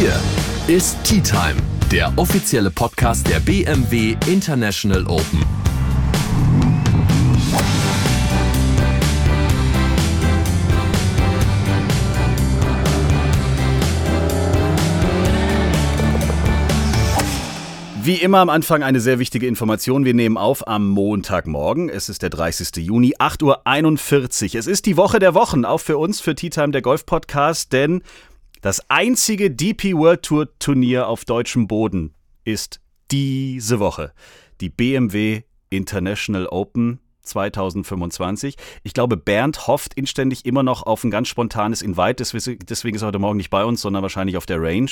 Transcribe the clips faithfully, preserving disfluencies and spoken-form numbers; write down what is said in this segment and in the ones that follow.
Hier ist Tea Time, der offizielle Podcast der B M W International Open. Wie immer am Anfang eine sehr wichtige Information. Wir nehmen auf am Montagmorgen. Es ist der dreißigsten Juni, acht Uhr einundvierzig. Es ist die Woche der Wochen, auch für uns, für Tea Time, der Golf-Podcast, denn das einzige D P World Tour Turnier auf deutschem Boden ist diese Woche. Die B M W International Open zwanzig fünfundzwanzig. Ich glaube, Bernd hofft inständig immer noch auf ein ganz spontanes Invite. Deswegen ist er heute Morgen nicht bei uns, sondern wahrscheinlich auf der Range.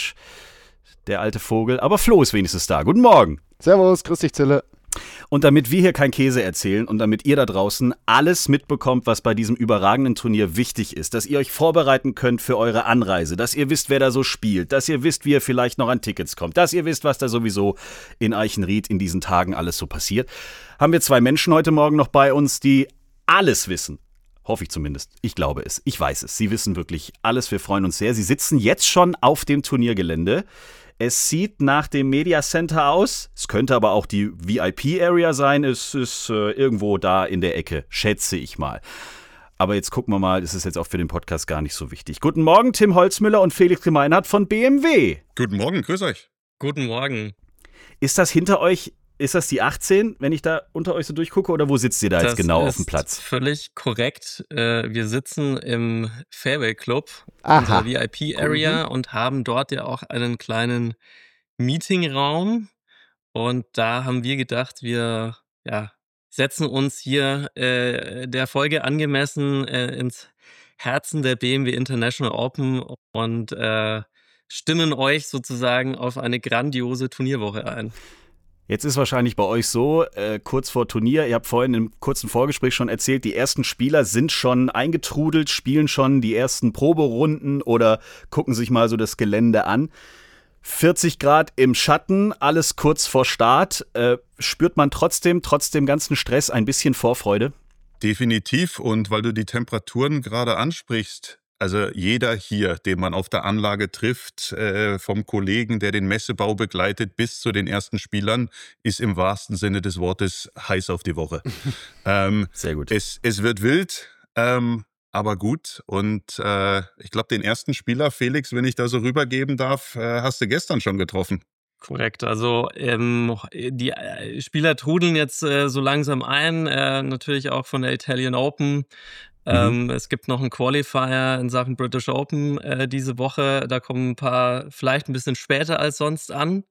Der alte Vogel. Aber Flo ist wenigstens da. Guten Morgen. Servus, grüß dich, Zille. Und damit wir hier kein Käse erzählen und damit ihr da draußen alles mitbekommt, was bei diesem überragenden Turnier wichtig ist, dass ihr euch vorbereiten könnt für eure Anreise, dass ihr wisst, wer da so spielt, dass ihr wisst, wie ihr vielleicht noch an Tickets kommt, dass ihr wisst, was da sowieso in Eichenried in diesen Tagen alles so passiert, haben wir zwei Menschen heute Morgen noch bei uns, die alles wissen. Hoffe ich zumindest. Ich glaube es. Ich weiß es. Sie wissen wirklich alles. Wir freuen uns sehr. Sie sitzen jetzt schon auf dem Turniergelände. Es sieht nach dem Media Center aus. Es könnte aber auch die V I P-Area sein. Es ist äh, irgendwo da in der Ecke, schätze ich mal. Aber jetzt gucken wir mal, das ist jetzt auch für den Podcast gar nicht so wichtig. Guten Morgen, Tim Holzmüller und Felix Gemeinhardt von B M W. Guten Morgen, grüß euch. Guten Morgen. Ist das hinter euch, ist das die achtzehn, wenn ich da unter euch so durchgucke? Oder wo sitzt ihr da das jetzt genau ist auf dem Platz? Völlig korrekt. Wir sitzen im Fairway Club, Aha. unserer V I P-Area, mhm. und haben dort ja auch einen kleinen Meetingraum. Und da haben wir gedacht, wir ja, setzen uns hier äh, der Folge angemessen äh, ins Herzen der B M W International Open und äh, stimmen euch sozusagen auf eine grandiose Turnierwoche ein. Jetzt ist wahrscheinlich bei euch so, äh, kurz vor Turnier, ihr habt vorhin im kurzen Vorgespräch schon erzählt, die ersten Spieler sind schon eingetrudelt, spielen schon die ersten Proberunden oder gucken sich mal so das Gelände an. vierzig Grad im Schatten, alles kurz vor Start. Äh, spürt man trotzdem, trotz dem ganzen Stress, ein bisschen Vorfreude? Definitiv. Und weil du die Temperaturen gerade ansprichst, also jeder hier, den man auf der Anlage trifft, äh, vom Kollegen, der den Messebau begleitet, bis zu den ersten Spielern, ist im wahrsten Sinne des Wortes heiß auf die Woche. ähm, Sehr gut. Es, es wird wild, ähm, aber gut. Und äh, ich glaube, den ersten Spieler, Felix, wenn ich da so rübergeben darf, äh, hast du gestern schon getroffen. Korrekt, also ähm, die Spieler trudeln jetzt äh, so langsam ein, äh, natürlich auch von der Italian Open. Ähm, mhm. Es gibt noch einen Qualifier in Sachen British Open äh, diese Woche. Da kommen ein paar vielleicht ein bisschen später als sonst an.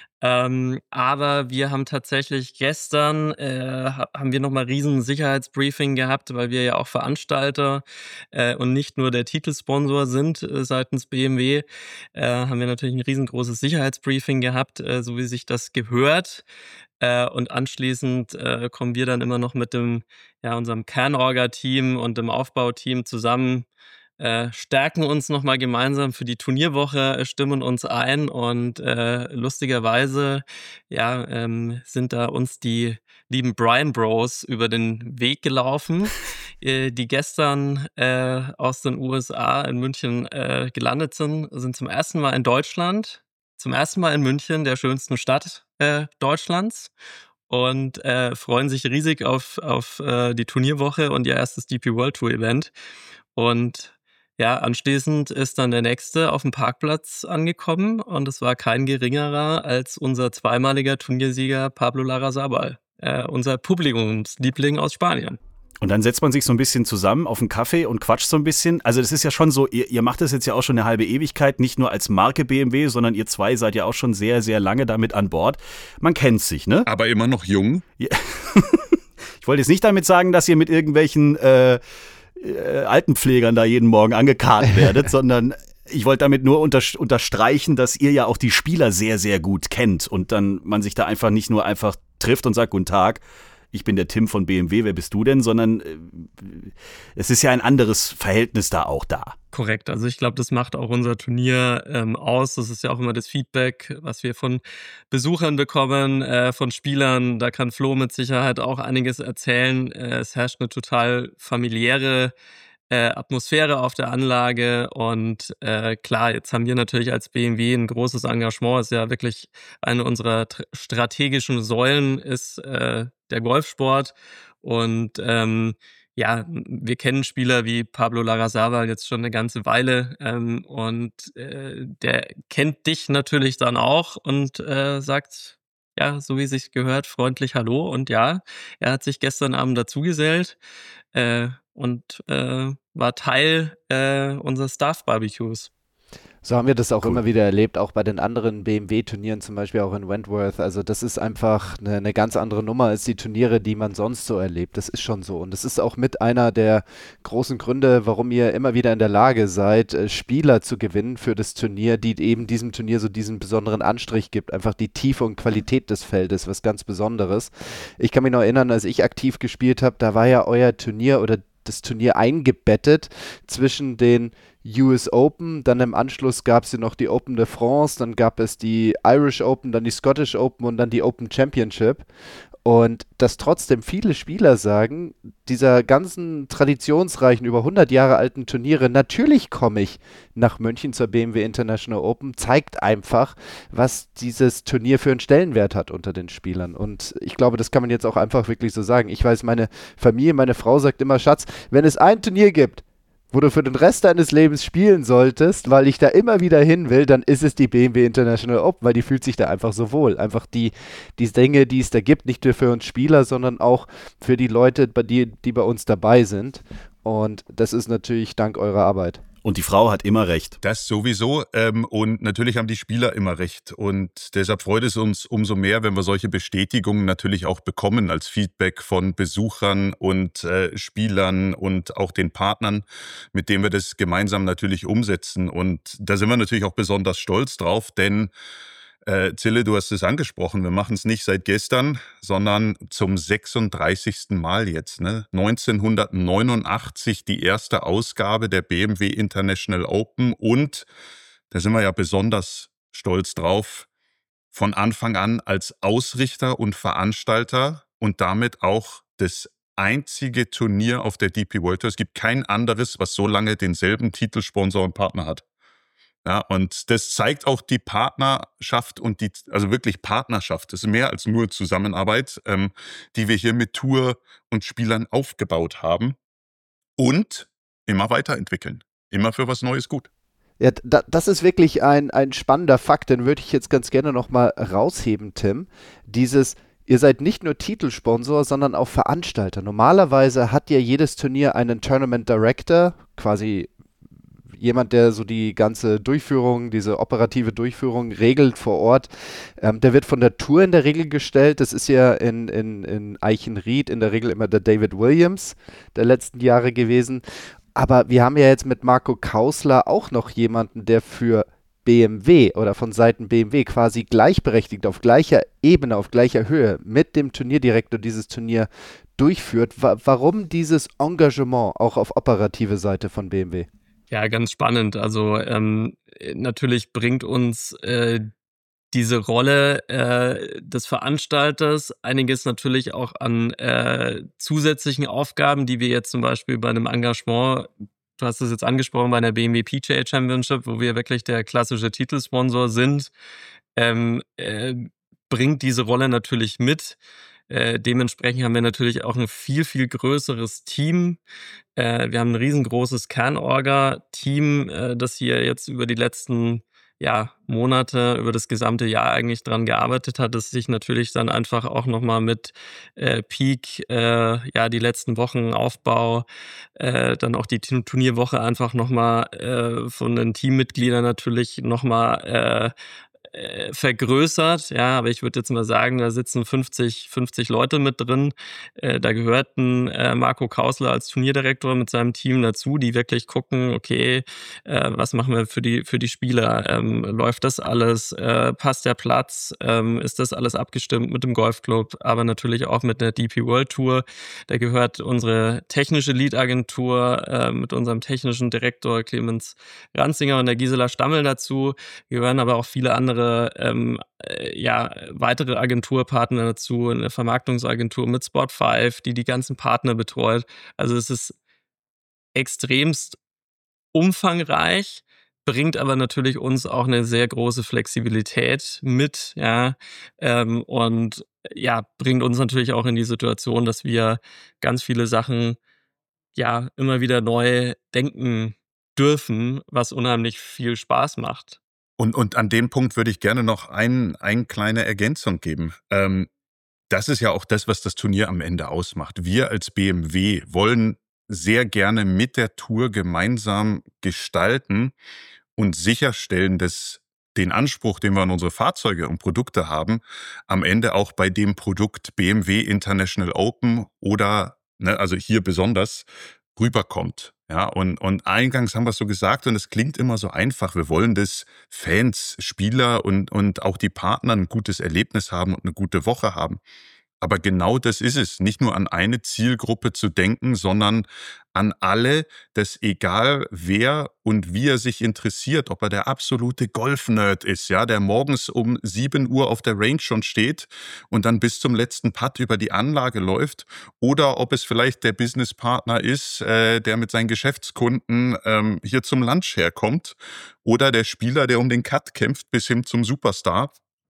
Ähm, aber wir haben tatsächlich gestern, äh, haben wir nochmal riesen Sicherheitsbriefing gehabt, weil wir ja auch Veranstalter äh, und nicht nur der Titelsponsor sind äh, seitens B M W, äh, haben wir natürlich ein riesengroßes Sicherheitsbriefing gehabt, äh, so wie sich das gehört. Äh, und anschließend äh, kommen wir dann immer noch mit dem, ja, unserem Kernorga-Team und dem Aufbauteam zusammen, äh, stärken uns nochmal gemeinsam für die Turnierwoche, äh, stimmen uns ein und äh, lustigerweise ja, ähm, sind da uns die lieben Brian Bros über den Weg gelaufen, äh, die gestern äh, aus den U S A in München äh, gelandet sind, sind zum ersten Mal in Deutschland, zum ersten Mal in München, der schönsten Stadt äh, Deutschlands. Und äh, freuen sich riesig auf, auf äh, die Turnierwoche und ihr erstes D P World Tour Event. Und ja, anschließend ist dann der nächste auf dem Parkplatz angekommen und es war kein geringerer als unser zweimaliger Turniersieger Pablo Larrazabal, äh, unser Publikumsliebling aus Spanien. Und dann setzt man sich so ein bisschen zusammen auf einen Kaffee und quatscht so ein bisschen. Also das ist ja schon so, ihr, ihr macht das jetzt ja auch schon eine halbe Ewigkeit, nicht nur als Marke B M W, sondern ihr zwei seid ja auch schon sehr, sehr lange damit an Bord. Man kennt sich, ne? Aber immer noch jung. Ja. Ich wollte jetzt nicht damit sagen, dass ihr mit irgendwelchen äh, äh, Altenpflegern da jeden Morgen angekarrt werdet, sondern ich wollte damit nur unter, unterstreichen, dass ihr ja auch die Spieler sehr, sehr gut kennt und dann man sich da einfach nicht nur einfach trifft und sagt, guten Tag, ich bin der Tim von B M W, wer bist du denn? Sondern äh, es ist ja ein anderes Verhältnis da auch da. Korrekt, also ich glaube, das macht auch unser Turnier ähm, aus. Das ist ja auch immer das Feedback, was wir von Besuchern bekommen, äh, von Spielern. Da kann Flo mit Sicherheit auch einiges erzählen. Äh, es herrscht eine total familiäre äh, Atmosphäre auf der Anlage und äh, klar, jetzt haben wir natürlich als B M W ein großes Engagement, ist ja wirklich eine unserer tr- strategischen Säulen ist äh, der Golfsport und ähm, ja, wir kennen Spieler wie Pablo Larrazábal jetzt schon eine ganze Weile ähm, und äh, der kennt dich natürlich dann auch und äh, sagt, ja, so wie sich gehört, freundlich Hallo. Und ja, er hat sich gestern Abend dazugesellt äh, und äh, war Teil äh, unseres Staff-Barbecues. So haben wir das auch Cool. immer wieder erlebt, auch bei den anderen B M W-Turnieren, zum Beispiel auch in Wentworth. Also das ist einfach eine, eine ganz andere Nummer als die Turniere, die man sonst so erlebt. Das ist schon so. Und das ist auch mit einer der großen Gründe, warum ihr immer wieder in der Lage seid, äh, Spieler zu gewinnen für das Turnier, die eben diesem Turnier so diesen besonderen Anstrich gibt. Einfach die Tiefe und Qualität des Feldes, was ganz Besonderes. Ich kann mich noch erinnern, als ich aktiv gespielt habe, da war ja euer Turnier oder das Turnier eingebettet zwischen den U S Open, dann im Anschluss gab es ja noch die Open de France, dann gab es die Irish Open, dann die Scottish Open und dann die Open Championship. Und dass trotzdem viele Spieler sagen, dieser ganzen traditionsreichen, über hundert Jahre alten Turniere, natürlich komme ich nach München zur B M W International Open, zeigt einfach, was dieses Turnier für einen Stellenwert hat unter den Spielern. Und ich glaube, das kann man jetzt auch einfach wirklich so sagen. Ich weiß, meine Familie, meine Frau sagt immer, Schatz, wenn es ein Turnier gibt, wo du für den Rest deines Lebens spielen solltest, weil ich da immer wieder hin will, dann ist es die B M W International Open, weil die fühlt sich da einfach so wohl. Einfach die, die Dinge, die es da gibt, nicht nur für uns Spieler, sondern auch für die Leute, die, die bei uns dabei sind. Und das ist natürlich dank eurer Arbeit. Und die Frau hat immer recht. Das sowieso. Ähm, und natürlich haben die Spieler immer recht. Und deshalb freut es uns umso mehr, wenn wir solche Bestätigungen natürlich auch bekommen als Feedback von Besuchern und äh, Spielern und auch den Partnern, mit denen wir das gemeinsam natürlich umsetzen. Und da sind wir natürlich auch besonders stolz drauf, denn Äh, Zille, du hast es angesprochen, wir machen es nicht seit gestern, sondern zum sechsunddreißigsten Mal jetzt. Ne? neunzehnhundertneunundachtzig die erste Ausgabe der B M W International Open und, da sind wir ja besonders stolz drauf, von Anfang an als Ausrichter und Veranstalter und damit auch das einzige Turnier auf der D P World Tour. Es gibt kein anderes, was so lange denselben Titelsponsor und Partner hat. Ja, und das zeigt auch die Partnerschaft und die, also wirklich Partnerschaft, das ist mehr als nur Zusammenarbeit, ähm, die wir hier mit Tour und Spielern aufgebaut haben und immer weiterentwickeln. Immer für was Neues gut. Ja, da, das ist wirklich ein, ein spannender Fakt, den würde ich jetzt ganz gerne nochmal rausheben, Tim. Dieses, ihr seid nicht nur Titelsponsor, sondern auch Veranstalter. Normalerweise hat ja jedes Turnier einen Tournament Director, quasi jemand, der so die ganze Durchführung, diese operative Durchführung regelt vor Ort. Ähm, der wird von der Tour in der Regel gestellt. Das ist ja in, in, in Eichenried in der Regel immer der David Williams der letzten Jahre gewesen. Aber wir haben ja jetzt mit Marco Kausler auch noch jemanden, der für B M W oder von Seiten B M W quasi gleichberechtigt, auf gleicher Ebene, auf gleicher Höhe mit dem Turnierdirektor dieses Turnier durchführt. Wa- warum dieses Engagement auch auf operative Seite von B M W? Ja, ganz spannend. Also ähm, natürlich bringt uns äh, diese Rolle äh, des Veranstalters einiges natürlich auch an äh, zusätzlichen Aufgaben, die wir jetzt zum Beispiel bei einem Engagement, du hast es jetzt angesprochen, bei einer B M W P G A Championship, wo wir wirklich der klassische Titelsponsor sind, ähm, äh, bringt diese Rolle natürlich mit. Äh, dementsprechend haben wir natürlich auch ein viel, viel größeres Team. Äh, wir haben ein riesengroßes Kernorga-Team, äh, das hier jetzt über die letzten ja, Monate, über das gesamte Jahr eigentlich dran gearbeitet hat, das sich natürlich dann einfach auch nochmal mit äh, Peak, äh, ja, die letzten Wochen Aufbau, äh, dann auch die Turn- Turnierwoche einfach nochmal äh, von den Teammitgliedern natürlich nochmal äh, äh, vergrößert, ja, aber ich würde jetzt mal sagen, da sitzen fünfzig, fünfzig Leute mit drin. Äh, da gehörten äh, Marco Kausler als Turnierdirektor mit seinem Team dazu, die wirklich gucken, okay, äh, was machen wir für die, für die Spieler? Ähm, läuft das alles? Äh, passt der Platz? Ähm, ist das alles abgestimmt mit dem Golfclub? Aber natürlich auch mit der D P World Tour. Da gehört unsere technische Lead-Agentur äh, mit unserem technischen Direktor Clemens Ranzinger und der Gisela Stammel dazu. Gehören aber auch viele andere ähm, äh, ja, weitere Agenturpartner dazu, eine Vermarktungsagentur mit Spot fünf, die die ganzen Partner betreut. Also es ist extremst umfangreich, bringt aber natürlich uns auch eine sehr große Flexibilität mit, ja, ähm, und ja, bringt uns natürlich auch in die Situation, dass wir ganz viele Sachen ja immer wieder neu denken dürfen, was unheimlich viel Spaß macht. Und, und an dem Punkt würde ich gerne noch ein, eine kleine Ergänzung geben. Ähm, das ist ja auch das, was das Turnier am Ende ausmacht. Wir als B M W wollen sehr gerne mit der Tour gemeinsam gestalten und sicherstellen, dass den Anspruch, den wir an unsere Fahrzeuge und Produkte haben, am Ende auch bei dem Produkt B M W International Open oder, ne, also hier besonders, rüberkommt. Ja, und, und eingangs haben wir es so gesagt und es klingt immer so einfach. Wir wollen, dass Fans, Spieler und, und auch die Partner ein gutes Erlebnis haben und eine gute Woche haben. Aber genau das ist es, nicht nur an eine Zielgruppe zu denken, sondern an alle, dass egal wer und wie er sich interessiert, ob er der absolute Golf-Nerd ist, ja, der morgens um sieben Uhr auf der Range schon steht und dann bis zum letzten Putt über die Anlage läuft, oder ob es vielleicht der Businesspartner ist, äh, der mit seinen Geschäftskunden ähm, hier zum Lunch herkommt, oder der Spieler, der um den Cut kämpft, bis hin zum Superstar.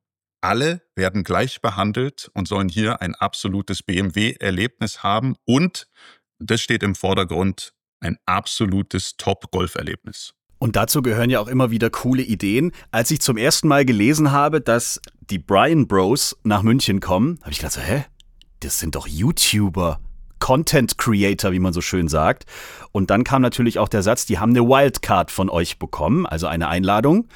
Alle werden gleich behandelt und sollen hier ein absolutes B M W-Erlebnis haben und, das steht im Vordergrund, ein absolutes Top-Golf-Erlebnis. Und dazu gehören ja auch immer wieder coole Ideen. Als ich zum ersten Mal gelesen habe, dass die Bryan Bros nach München kommen, habe ich gedacht so, hä? Das sind doch YouTuber, Content Creator, wie man so schön sagt. Und dann kam natürlich auch der Satz, die haben eine Wildcard von euch bekommen, also eine Einladung.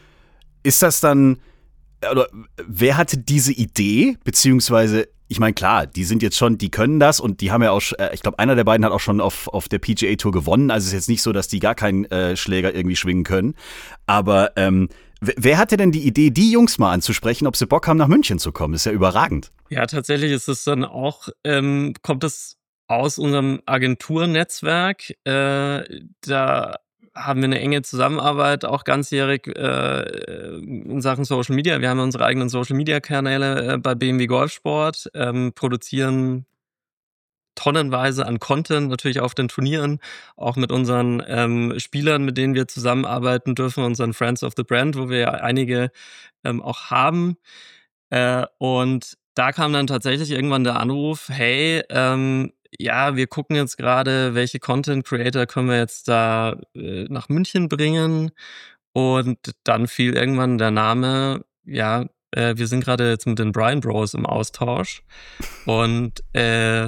Ist das dann... Oder wer hatte diese Idee, beziehungsweise, ich meine, klar, die sind jetzt schon, die können das und die haben ja auch, ich glaube, einer der beiden hat auch schon auf, auf der P G A Tour gewonnen, also es ist jetzt nicht so, dass die gar keinen äh, Schläger irgendwie schwingen können, aber ähm, wer hatte denn die Idee, die Jungs mal anzusprechen, ob sie Bock haben, nach München zu kommen? Das ist ja überragend. Ja, tatsächlich ist es dann auch, ähm, kommt es aus unserem Agenturnetzwerk, äh, da haben wir eine enge Zusammenarbeit, auch ganzjährig äh, in Sachen Social Media. Wir haben unsere eigenen Social Media Kanäle äh, bei B M W Golfsport, ähm, produzieren tonnenweise an Content, natürlich auf den Turnieren, auch mit unseren ähm, Spielern, mit denen wir zusammenarbeiten dürfen, unseren Friends of the Brand, wo wir ja einige ähm, auch haben. Äh, und da kam dann tatsächlich irgendwann der Anruf, hey, ähm, ja, wir gucken jetzt gerade, welche Content Creator können wir jetzt da äh, nach München bringen. Und dann fiel irgendwann der Name, ja, äh, wir sind gerade jetzt mit den Bryan Bros im Austausch. Und äh,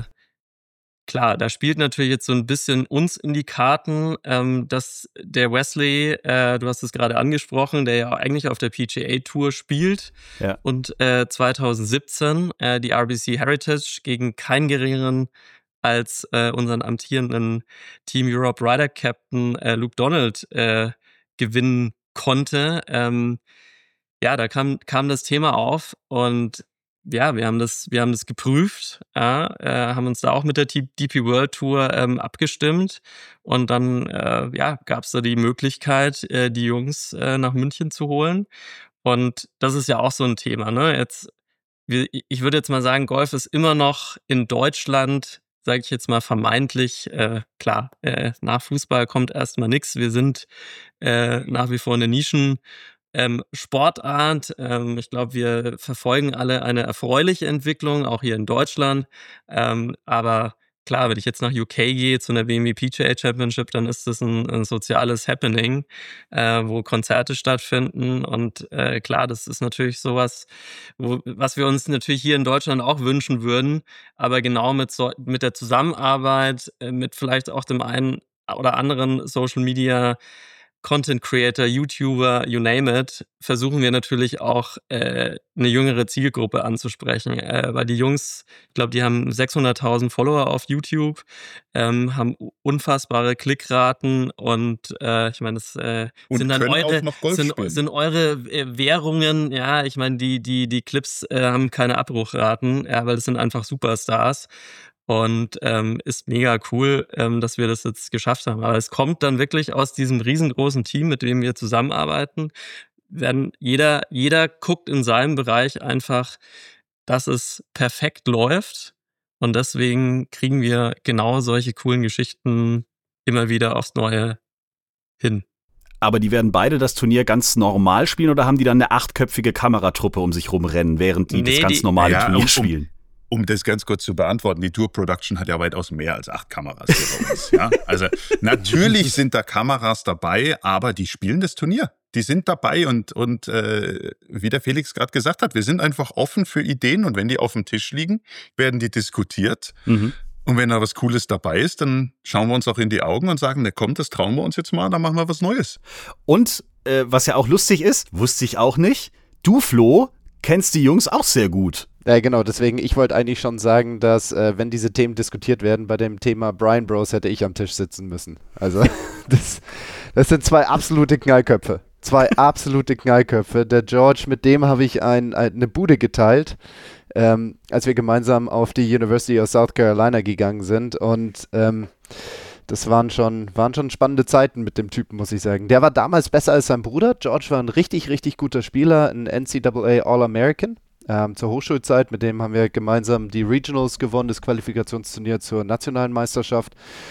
klar, da spielt natürlich jetzt so ein bisschen uns in die Karten, ähm, dass der Wesley, äh, du hast es gerade angesprochen, der ja eigentlich auf der P G A Tour spielt, Ja. und äh, zwanzig siebzehn äh, die R B C Heritage gegen keinen geringeren als äh, unseren amtierenden Team Europe Ryder Captain äh, Luke Donald äh, gewinnen konnte. Ähm, ja, da kam, kam das Thema auf und ja, wir haben das, wir haben das geprüft, ja, äh, haben uns da auch mit der D P World Tour ähm, abgestimmt und dann äh, ja, gab es da die Möglichkeit, äh, die Jungs äh, nach München zu holen. Und das ist ja auch so ein Thema, ne? Jetzt, wir, ich würde jetzt mal sagen, Golf ist immer noch in Deutschland, sage ich jetzt mal vermeintlich, äh, klar, äh, nach Fußball kommt erstmal nichts. Wir sind äh, nach wie vor eine Nischen. Ähm, Sportart. Ähm, ich glaube, wir verfolgen alle eine erfreuliche Entwicklung, auch hier in Deutschland. Ähm, aber klar, wenn ich jetzt nach U K gehe zu einer B M W P G A Championship, dann ist das ein, ein soziales Happening, äh, wo Konzerte stattfinden. Und äh, klar, das ist natürlich sowas, wo, was wir uns natürlich hier in Deutschland auch wünschen würden. Aber genau mit, so, mit der Zusammenarbeit, äh, mit vielleicht auch dem einen oder anderen Social Media Content Creator, YouTuber, you name it, versuchen wir natürlich auch äh, eine jüngere Zielgruppe anzusprechen. Äh, weil die Jungs, ich glaube, die haben sechshunderttausend Follower auf YouTube, ähm, haben unfassbare Klickraten und äh, ich meine, das äh, sind dann eure, sind, sind eure äh, Währungen, ja, ich meine, die, die, die Clips äh, haben keine Abbruchraten, ja, weil das sind einfach Superstars. Und ähm, ist mega cool, ähm, dass wir das jetzt geschafft haben. Aber es kommt dann wirklich aus diesem riesengroßen Team, mit dem wir zusammenarbeiten. Werden jeder, jeder guckt in seinem Bereich einfach, dass es perfekt läuft. Und deswegen kriegen wir genau solche coolen Geschichten immer wieder aufs Neue hin. Aber die werden beide das Turnier ganz normal spielen oder haben die dann eine achtköpfige Kameratruppe um sich rumrennen, während die nee, das ganz die, normale ja, Turnier um, spielen? Um das ganz kurz zu beantworten, die Tour Production hat ja weitaus mehr als acht Kameras hier bei uns. Ja? Also natürlich sind da Kameras dabei, aber die spielen das Turnier. Die sind dabei und, und äh, wie der Felix gerade gesagt hat, wir sind einfach offen für Ideen und wenn die auf dem Tisch liegen, werden die diskutiert. Mhm. Und wenn da was Cooles dabei ist, dann schauen wir uns auch in die Augen und sagen, ne komm, das trauen wir uns jetzt mal, dann machen wir was Neues. Und äh, was ja auch lustig ist, wusste ich auch nicht, du Flo kennst die Jungs auch sehr gut. Ja, genau, deswegen, ich wollte eigentlich schon sagen, dass, äh, wenn diese Themen diskutiert werden, bei dem Thema Brian Bros hätte ich am Tisch sitzen müssen. Also, das, das sind zwei absolute Knallköpfe. Zwei absolute Knallköpfe. Der George, mit dem habe ich ein, ein, eine Bude geteilt, ähm, als wir gemeinsam auf die University of South Carolina gegangen sind. Und ähm, das waren schon, waren schon spannende Zeiten mit dem Typen, muss ich sagen. Der war damals besser als sein Bruder. George war ein richtig, richtig guter Spieler, ein N C A A All-American. Ähm, zur Hochschulzeit, mit dem haben wir gemeinsam die Regionals gewonnen, das Qualifikationsturnier zur nationalen Meisterschaft.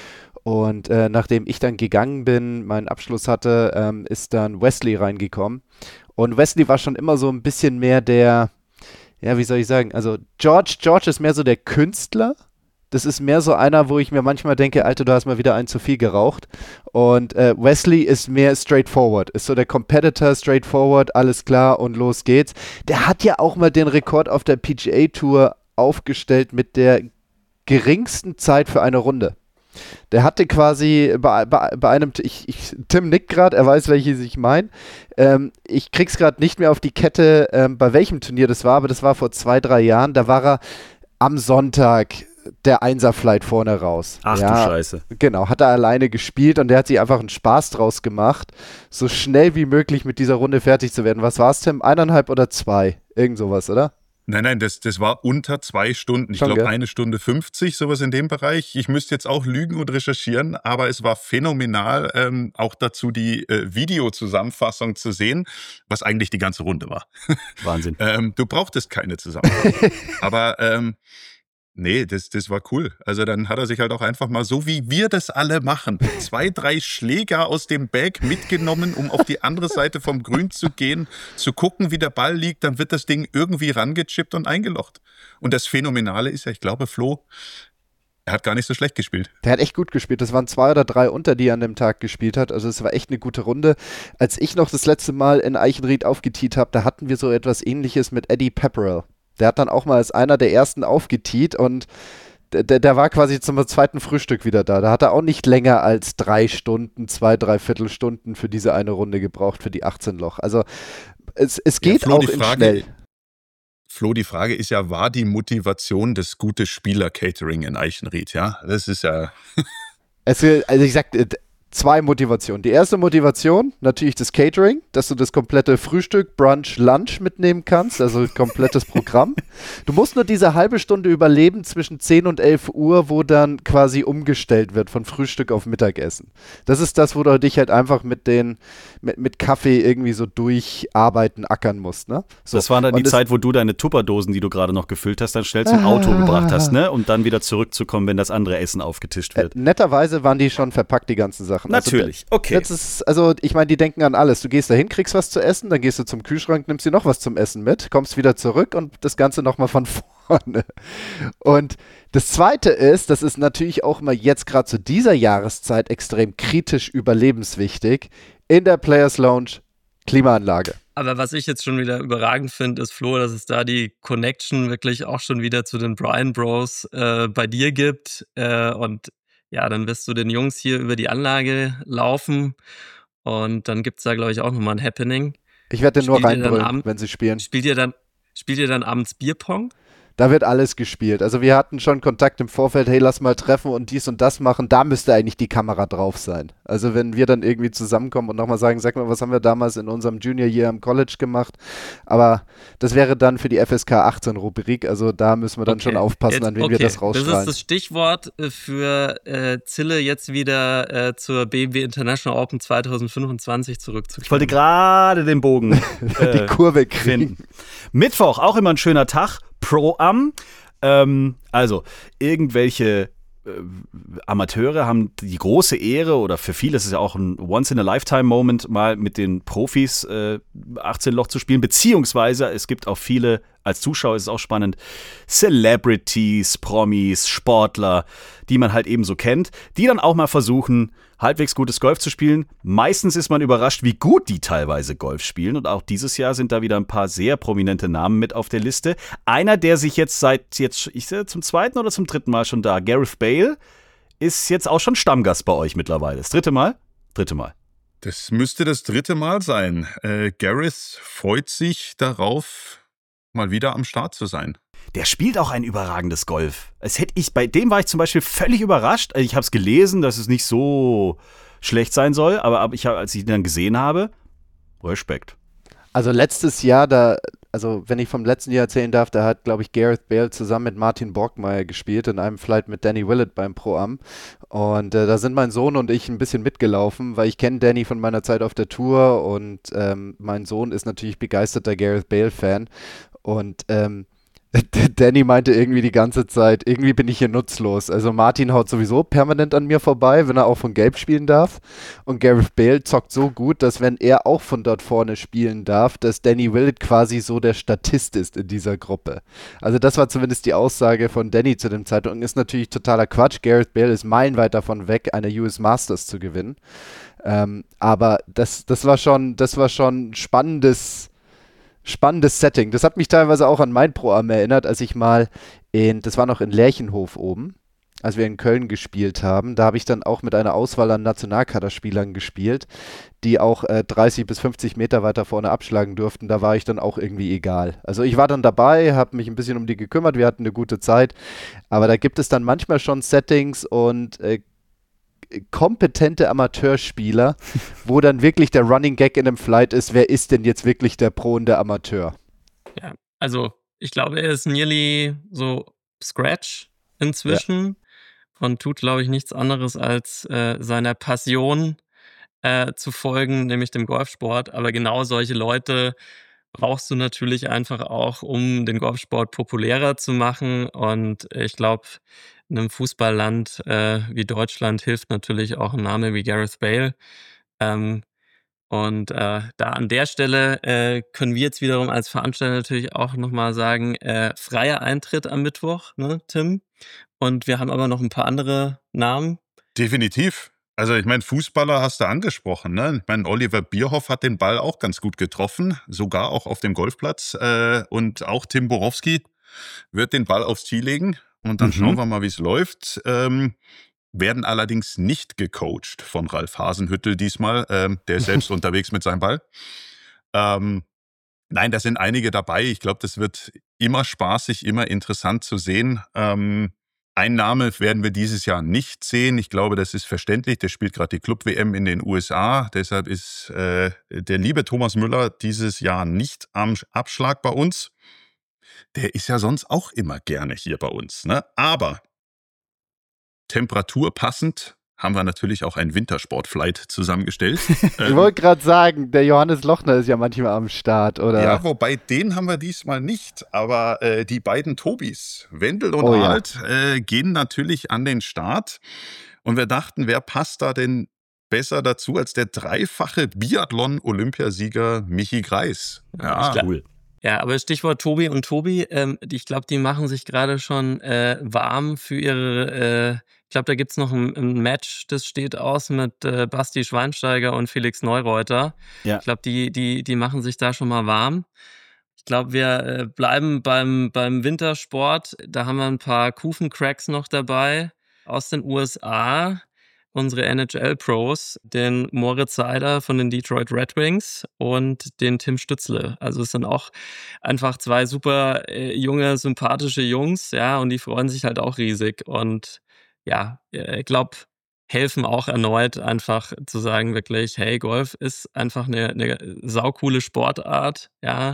Und äh, nachdem ich dann gegangen bin, meinen Abschluss hatte, ähm, ist dann Wesley reingekommen. Und Wesley war schon immer so ein bisschen mehr der, ja, wie soll ich sagen, also George, George ist mehr so der Künstler. Das ist mehr so einer, wo ich mir manchmal denke, Alter, du hast mal wieder einen zu viel geraucht. Und äh, Wesley ist mehr straightforward, ist so der Competitor, straightforward, alles klar und los geht's. Der hat ja auch mal den Rekord auf der P G A Tour aufgestellt mit der geringsten Zeit für eine Runde. Der hatte quasi bei, bei, bei einem, ich, ich, Tim nickt gerade, er weiß, welches ich meine. Ähm, ich krieg's gerade nicht mehr auf die Kette, ähm, bei welchem Turnier das war, aber das war vor zwei, drei Jahren. Da war er am Sonntag der Einser-Flight vorne raus. Ach ja, du Scheiße. Genau, hat er alleine gespielt und der hat sich einfach einen Spaß draus gemacht, so schnell wie möglich mit dieser Runde fertig zu werden. Was war's, Tim? Eineinhalb oder zwei? Irgend sowas, oder? Nein, nein, das, das war unter zwei Stunden. Ich glaube, eine Stunde fünfzig, sowas in dem Bereich. Ich müsste jetzt auch lügen und recherchieren, aber es war phänomenal, ähm, auch dazu die äh, Videozusammenfassung zu sehen, was eigentlich die ganze Runde war. Wahnsinn. ähm, du brauchtest keine Zusammenfassung. aber ähm, nee, das, das war cool. Also dann hat er sich halt auch einfach mal, so wie wir das alle machen, zwei, drei Schläger aus dem Bag mitgenommen, um auf die andere Seite vom Grün zu gehen, zu gucken, wie der Ball liegt, dann wird das Ding irgendwie rangechippt und eingelocht. Und das Phänomenale ist ja, ich glaube, Flo, er hat gar nicht so schlecht gespielt. Der hat echt gut gespielt. Das waren zwei oder drei unter, die er an dem Tag gespielt hat. Also es war echt eine gute Runde. Als ich noch das letzte Mal in Eichenried aufgetiet habe, da hatten wir so etwas Ähnliches mit Eddie Pepperell. Der hat dann auch mal als einer der ersten aufgetiet und der, der war quasi zum zweiten Frühstück wieder da. Da hat er auch nicht länger als drei Stunden, zwei, drei Viertelstunden für diese eine Runde gebraucht, für die achtzehn Loch. Also es, es geht ja, Flo, auch in Frage, schnell. Flo, die Frage ist ja, war die Motivation des gute Spieler-Catering in Eichenried? Ja, das ist ja... es, also ich sag... Zwei Motivationen. Die erste Motivation, natürlich das Catering, dass du das komplette Frühstück, Brunch, Lunch mitnehmen kannst, also komplettes Programm. Du musst nur diese halbe Stunde überleben zwischen zehn und elf Uhr, wo dann quasi umgestellt wird von Frühstück auf Mittagessen. Das ist das, wo du dich halt einfach mit den mit, mit Kaffee irgendwie so durcharbeiten, ackern musst. Ne? So. Das war dann und die Zeit, wo du deine Tupperdosen, die du gerade noch gefüllt hast, dann schnell zum Auto ah. gebracht hast, ne? Um dann wieder zurückzukommen, wenn das andere Essen aufgetischt wird. Äh, netterweise waren die schon verpackt, die ganzen Sachen. Natürlich, also, okay. Das ist, also ich meine, die denken an alles. Du gehst dahin, kriegst was zu essen, dann gehst du zum Kühlschrank, nimmst dir noch was zum Essen mit, kommst wieder zurück und das Ganze nochmal von vorne. Und das Zweite ist, das ist natürlich auch mal jetzt gerade zu dieser Jahreszeit extrem kritisch überlebenswichtig, in der Players Lounge Klimaanlage. Aber was ich jetzt schon wieder überragend finde, ist, Flo, dass es da die Connection wirklich auch schon wieder zu den Brian Bros äh, bei dir gibt äh, und ja, dann wirst du den Jungs hier über die Anlage laufen und dann gibt es da, glaube ich, auch nochmal ein Happening. Ich werde den nur reinbrüllen, wenn sie spielen. Spielt ihr dann, spielt ihr dann abends Bierpong? Da wird alles gespielt. Also wir hatten schon Kontakt im Vorfeld, hey, lass mal treffen und dies und das machen. Da müsste eigentlich die Kamera drauf sein. Also wenn wir dann irgendwie zusammenkommen und nochmal sagen, sag mal, was haben wir damals in unserem Junior Year im College gemacht? Aber das wäre dann für die F S K achtzehn Rubrik. Also da müssen wir dann okay. schon aufpassen, jetzt, an wen okay. wir das rausstrahlen. Das ist das Stichwort für äh, Zille, jetzt wieder äh, zur B M W International Open zwanzig fünfundzwanzig zurückzukehren. Ich wollte gerade den Bogen äh, die Kurve kriegen. Mittwoch, auch immer ein schöner Tag. Pro-Am. Ähm, also, irgendwelche Amateure haben die große Ehre, oder für viele ist es ja auch ein Once-in-a-Lifetime-Moment, mal mit den Profis äh, achtzehn Loch zu spielen, beziehungsweise es gibt auch viele, als Zuschauer ist es auch spannend, Celebrities, Promis, Sportler, die man halt eben so kennt, die dann auch mal versuchen, halbwegs gutes Golf zu spielen. Meistens ist man überrascht, wie gut die teilweise Golf spielen, und auch dieses Jahr sind da wieder ein paar sehr prominente Namen mit auf der Liste. Einer, der sich jetzt seit, jetzt ich sehe, zum zweiten oder zum dritten Mal schon da, Gareth Bale, ist jetzt auch schon Stammgast bei euch mittlerweile. Das dritte Mal? Dritte Mal. Das müsste das dritte Mal sein. Äh, Gareth freut sich darauf, mal wieder am Start zu sein. Der spielt auch ein überragendes Golf. Es hätte ich, bei dem war ich zum Beispiel völlig überrascht. Ich habe es gelesen, dass es nicht so schlecht sein soll, aber, aber ich hab, als ich ihn dann gesehen habe, Respekt. Also letztes Jahr, da, also wenn ich vom letzten Jahr erzählen darf, da hat, glaube ich, Gareth Bale zusammen mit Martin Borgmeier gespielt in einem Flight mit Danny Willett beim Pro-Am. Und äh, da sind mein Sohn und ich ein bisschen mitgelaufen, weil ich kenne Danny von meiner Zeit auf der Tour, und ähm, mein Sohn ist natürlich begeisterter Gareth Bale-Fan. Und ähm, Danny meinte irgendwie die ganze Zeit, irgendwie bin ich hier nutzlos. Also Martin haut sowieso permanent an mir vorbei, wenn er auch von Gelb spielen darf. Und Gareth Bale zockt so gut, dass wenn er auch von dort vorne spielen darf, dass Danny Willett quasi so der Statist ist in dieser Gruppe. Also das war zumindest die Aussage von Danny zu dem Zeitpunkt. Ist natürlich totaler Quatsch. Gareth Bale ist meilenweit davon weg, eine U S Masters zu gewinnen. Ähm, aber das, das war schon, das war schon spannendes Spannendes Setting. Das hat mich teilweise auch an mein Pro-Am erinnert, als ich mal in, das war noch in Lerchenhof oben, als wir in Köln gespielt haben. Da habe ich dann auch mit einer Auswahl an Nationalkaderspielern gespielt, die auch äh, dreißig bis fünfzig Meter weiter vorne abschlagen durften. Da war ich dann auch irgendwie egal. Also ich war dann dabei, habe mich ein bisschen um die gekümmert, wir hatten eine gute Zeit, aber da gibt es dann manchmal schon Settings und äh, kompetente Amateurspieler, wo dann wirklich der Running Gag in einem Flight ist, wer ist denn jetzt wirklich der Pro und der Amateur? Ja, also ich glaube, er ist nearly so Scratch inzwischen, ja, und tut, glaube ich, nichts anderes als äh, seiner Passion äh, zu folgen, nämlich dem Golfsport. Aber genau solche Leute brauchst du natürlich einfach auch, um den Golfsport populärer zu machen. Und ich glaube, in einem Fußballland äh, wie Deutschland hilft natürlich auch ein Name wie Gareth Bale. Ähm, und äh, da an der Stelle äh, können wir jetzt wiederum als Veranstalter natürlich auch nochmal sagen, äh, freier Eintritt am Mittwoch, ne, Tim? Und wir haben aber noch ein paar andere Namen. Definitiv. Also ich meine, Fußballer hast du angesprochen, ne? Ich meine, Oliver Bierhoff hat den Ball auch ganz gut getroffen, sogar auch auf dem Golfplatz. Äh, und auch Tim Borowski wird den Ball aufs Tee legen. Und dann mhm. schauen wir mal, wie es läuft. Ähm, werden allerdings nicht gecoacht von Ralf Hasenhüttl diesmal. Ähm, der ist selbst unterwegs mit seinem Ball. Ähm, nein, da sind einige dabei. Ich glaube, das wird immer spaßig, immer interessant zu sehen. Ähm, Ein Name werden wir dieses Jahr nicht sehen. Ich glaube, das ist verständlich. Der spielt gerade die Club-W M in den U S A. Deshalb ist äh, der liebe Thomas Müller dieses Jahr nicht am Abschlag bei uns. Der ist ja sonst auch immer gerne hier bei uns, ne? Aber temperaturpassend haben wir natürlich auch ein Wintersport-Flight zusammengestellt. Ich wollte gerade sagen, der Johannes Lochner ist ja manchmal am Start, oder? Ja, wobei, den haben wir diesmal nicht. Aber äh, die beiden Tobis, Wendel und Oh ja. Arlt, äh, gehen natürlich an den Start. Und wir dachten, wer passt da denn besser dazu als der dreifache Biathlon-Olympiasieger Michi Greis? Ja, cool. Ja, aber Stichwort Tobi und Tobi, ähm, ich glaube, die machen sich gerade schon äh, warm für ihre, äh, ich glaube, da gibt's noch ein, ein Match, das steht aus mit äh, Basti Schweinsteiger und Felix Neureuter. Ja. Ich glaube, die, die, die machen sich da schon mal warm. Ich glaube, wir äh, bleiben beim, beim Wintersport. Da haben wir ein paar Kufencracks noch dabei aus den U S A. Unsere N H L-Pros, den Moritz Seider von den Detroit Red Wings und den Tim Stützle. Also es sind auch einfach zwei super äh, junge, sympathische Jungs, ja, und die freuen sich halt auch riesig. Und ja, ich glaube, helfen auch erneut einfach zu sagen wirklich, hey, Golf ist einfach eine, eine saucoole Sportart, ja,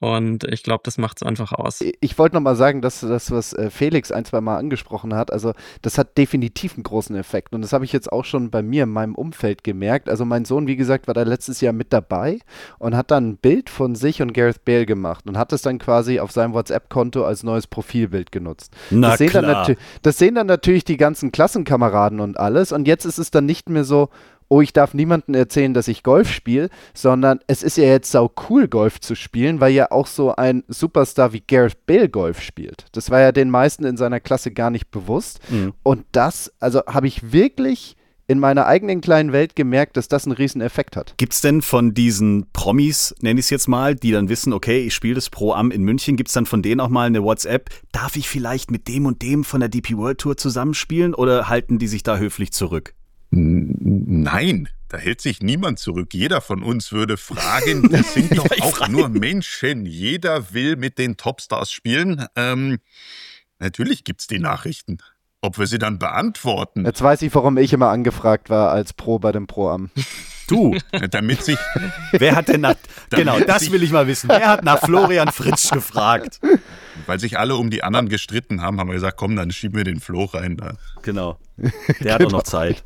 Und ich glaube, das macht es einfach aus. Ich wollte nochmal sagen, dass das, was Felix ein, zwei Mal angesprochen hat, also das hat definitiv einen großen Effekt. Und das habe ich jetzt auch schon bei mir in meinem Umfeld gemerkt. Also mein Sohn, wie gesagt, war da letztes Jahr mit dabei und hat dann ein Bild von sich und Gareth Bale gemacht und hat es dann quasi auf seinem WhatsApp-Konto als neues Profilbild genutzt. Na das, sehen klar. dann natu- das sehen dann natürlich die ganzen Klassenkameraden und alles. Und jetzt ist es dann nicht mehr so, oh, ich darf niemandem erzählen, dass ich Golf spiele, sondern es ist ja jetzt sau cool, Golf zu spielen, weil ja auch so ein Superstar wie Gareth Bale Golf spielt. Das war ja den meisten in seiner Klasse gar nicht bewusst. Mhm. Und das, also habe ich wirklich in meiner eigenen kleinen Welt gemerkt, dass das einen riesen Effekt hat. Gibt's denn von diesen Promis, nenne ich es jetzt mal, die dann wissen, okay, ich spiele das Pro-Am in München, gibt's dann von denen auch mal eine WhatsApp, darf ich vielleicht mit dem und dem von der D P World Tour zusammenspielen oder halten die sich da höflich zurück? Nein, da hält sich niemand zurück. Jeder von uns würde fragen, das sind doch Ja, auch frage. nur Menschen. Jeder will mit den Topstars spielen. Ähm, natürlich gibt's die Nachrichten. Ob wir sie dann beantworten, Jetzt weiß ich, warum ich immer angefragt war als Pro bei dem Pro-Am. Du, damit sich, wer hat denn nach, Damit genau, das sich- will ich mal wissen. Wer hat nach Florian Fritsch gefragt? weil sich alle um die anderen gestritten haben, haben wir gesagt, komm, dann schieben wir den Flo rein. Da. Genau. Der hat auch noch Zeit.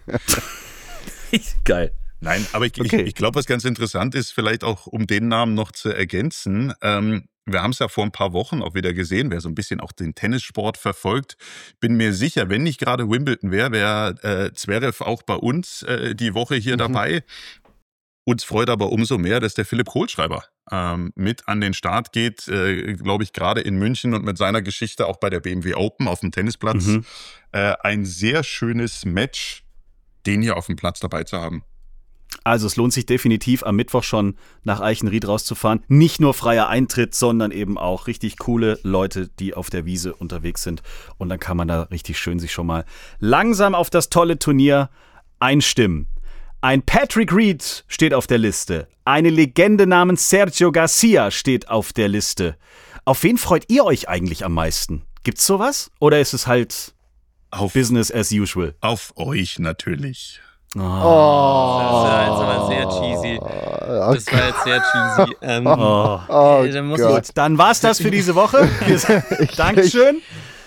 Geil. Nein, aber ich, Okay. ich, ich glaube, was ganz interessant ist, vielleicht auch um den Namen noch zu ergänzen. Ähm, wir haben es ja vor ein paar Wochen auch wieder gesehen, wer so ein bisschen auch den Tennissport verfolgt. Bin mir sicher, wenn nicht gerade Wimbledon wäre, wäre äh, Zverev auch bei uns äh, die Woche hier Mhm. dabei. Uns freut aber umso mehr, dass der Philipp Kohlschreiber ähm, mit an den Start geht, äh, glaube ich, gerade in München und mit seiner Geschichte auch bei der B M W Open auf dem Tennisplatz. Mhm. Äh, ein sehr schönes Match, den hier auf dem Platz dabei zu haben. Also es lohnt sich definitiv am Mittwoch schon nach Eichenried rauszufahren. Nicht nur freier Eintritt, sondern eben auch richtig coole Leute, die auf der Wiese unterwegs sind. Und dann kann man da richtig schön sich schon mal langsam auf das tolle Turnier einstimmen. Ein Patrick Reed steht auf der Liste. Eine Legende namens Sergio Garcia steht auf der Liste. Auf wen freut ihr euch eigentlich am meisten? Gibt's sowas? Oder ist es halt Auf, Business as usual? auf euch natürlich. Das war jetzt aber sehr cheesy. Oh, Das war jetzt sehr cheesy. Ähm, Oh. oh äh, da muss Gott. Gut, dann war's das für diese Woche. Wir- Dankeschön.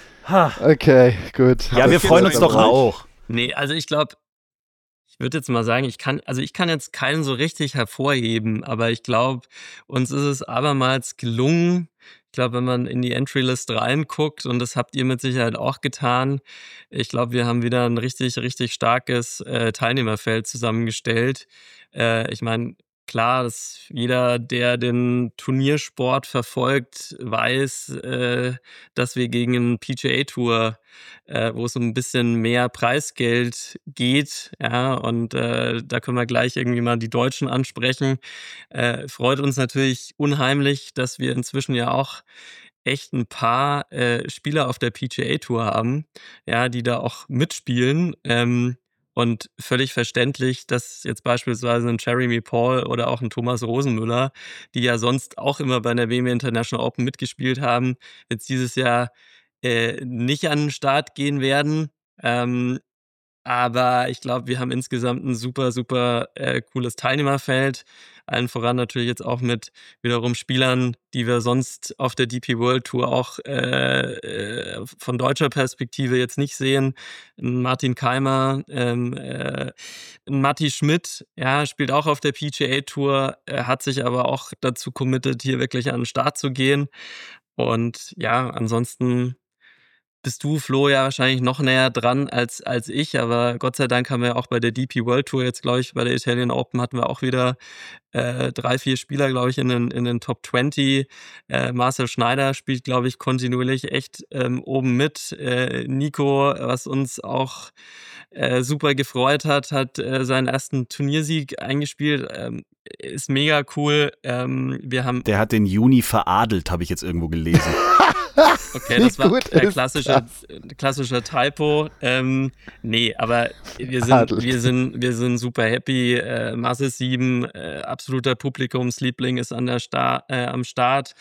Okay, gut. Ja, wir jetzt freuen uns ein doch Geräusch? auch. Nee, also ich glaube, ich würde jetzt mal sagen, ich kann, also ich kann jetzt keinen so richtig hervorheben, aber ich glaube, uns ist es abermals gelungen. Ich glaube, wenn man in die Entry-List reinguckt, und das habt ihr mit Sicherheit auch getan, ich glaube, wir haben wieder ein richtig, richtig starkes äh, Teilnehmerfeld zusammengestellt. Äh, ich meine, klar, dass jeder, der den Turniersport verfolgt, weiß, äh, dass wir gegen einen P G A Tour, äh, wo es um ein bisschen mehr Preisgeld geht, ja, und äh, da können wir gleich irgendwie mal die Deutschen ansprechen. Äh, freut uns natürlich unheimlich, dass wir inzwischen ja auch echt ein paar äh, Spieler auf der P G A Tour haben, ja, die da auch mitspielen. Ähm, und völlig verständlich, dass jetzt beispielsweise ein Jeremy Paul oder auch ein Thomas Rosenmüller, die ja sonst auch immer bei der W M W International Open mitgespielt haben, jetzt dieses Jahr äh, nicht an den Start gehen werden. Ähm, aber ich glaube, wir haben insgesamt ein super, super äh, cooles Teilnehmerfeld. Allen voran natürlich jetzt auch mit wiederum Spielern, die wir sonst auf der D P World Tour auch äh, äh, von deutscher Perspektive jetzt nicht sehen. Ein Martin Keimer, ähm, äh, ein Matti Schmidt, ja, spielt auch auf der P G A Tour, er hat sich aber auch dazu committed, hier wirklich an den Start zu gehen. Und ja, ansonsten bist du, Flo, ja wahrscheinlich noch näher dran als, als ich, aber Gott sei Dank haben wir auch bei der D P World Tour jetzt, glaube ich, bei der Italian Open hatten wir auch wieder äh, drei, vier Spieler, glaube ich, in den, in den Top zwanzig. Äh, Marcel Schneider spielt, glaube ich, kontinuierlich echt ähm, oben mit. Äh, Nico, was uns auch äh, super gefreut hat, hat äh, seinen ersten Turniersieg eingespielt. Ähm, ist mega cool. Ähm, wir haben Der hat den Juni veradelt, habe ich jetzt irgendwo gelesen. Okay, das Wie war gut äh, ist klassischer, klassischer Typo. Ähm, nee, aber wir sind, Adelt. wir sind, wir sind super happy. Äh, Masse sieben, äh, absoluter Publikumsliebling ist an der Star äh, am Start.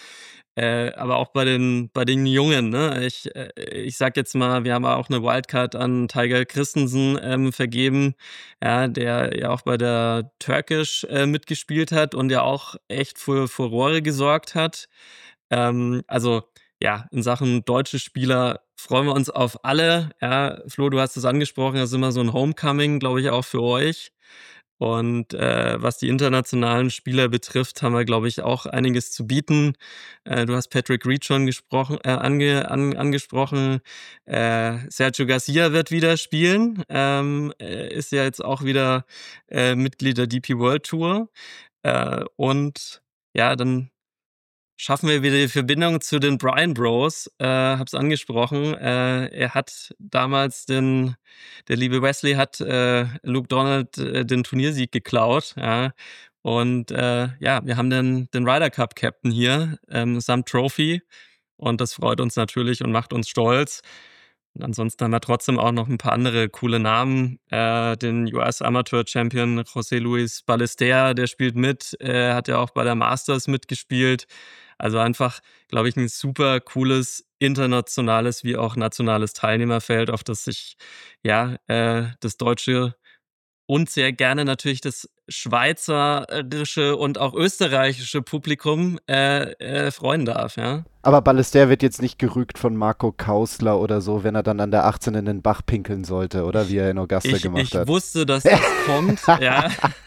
Äh, aber auch bei den, bei den Jungen, ne? Ich, äh, ich sag jetzt mal, wir haben auch eine Wildcard an Tiger Christensen ähm, vergeben, ja, der ja auch bei der Turkish äh, mitgespielt hat und ja auch echt für Furore gesorgt hat. Ähm, also ja, in Sachen deutsche Spieler freuen wir uns auf alle. Ja, Flo, du hast es angesprochen, das ist immer so ein Homecoming, glaube ich, auch für euch. Und äh, was die internationalen Spieler betrifft, haben wir, glaube ich, auch einiges zu bieten. Äh, du hast Patrick Reed schon gesprochen, äh, ange, an, angesprochen. Äh, Sergio Garcia wird wieder spielen. Ähm, äh, ist ja jetzt auch wieder äh, Mitglied der D P World Tour. Äh, und ja, dann schaffen wir wieder die Verbindung zu den Bryan Bros. Äh, hab's angesprochen. Äh, er hat damals den, der liebe Wesley hat äh, Luke Donald äh, den Turniersieg geklaut. Ja. Und äh, ja, wir haben den, den Ryder Cup Captain hier, ähm, samt Trophy. Und das freut uns natürlich und macht uns stolz. Und ansonsten haben wir trotzdem auch noch ein paar andere coole Namen. Äh, den U S Amateur Champion José Luis Ballester, der spielt mit, äh, hat ja auch bei der Masters mitgespielt. Also einfach, glaube ich, ein super cooles internationales wie auch nationales Teilnehmerfeld, auf das sich ja äh, das deutsche und sehr gerne natürlich das schweizerische und auch österreichische Publikum äh, äh, freuen darf, ja. Aber Ballester wird jetzt nicht gerügt von Marco Kausler oder so, wenn er dann an der achtzehn in den Bach pinkeln sollte, oder wie er in Augusta Ich, gemacht ich hat. wusste, dass das kommt, ja.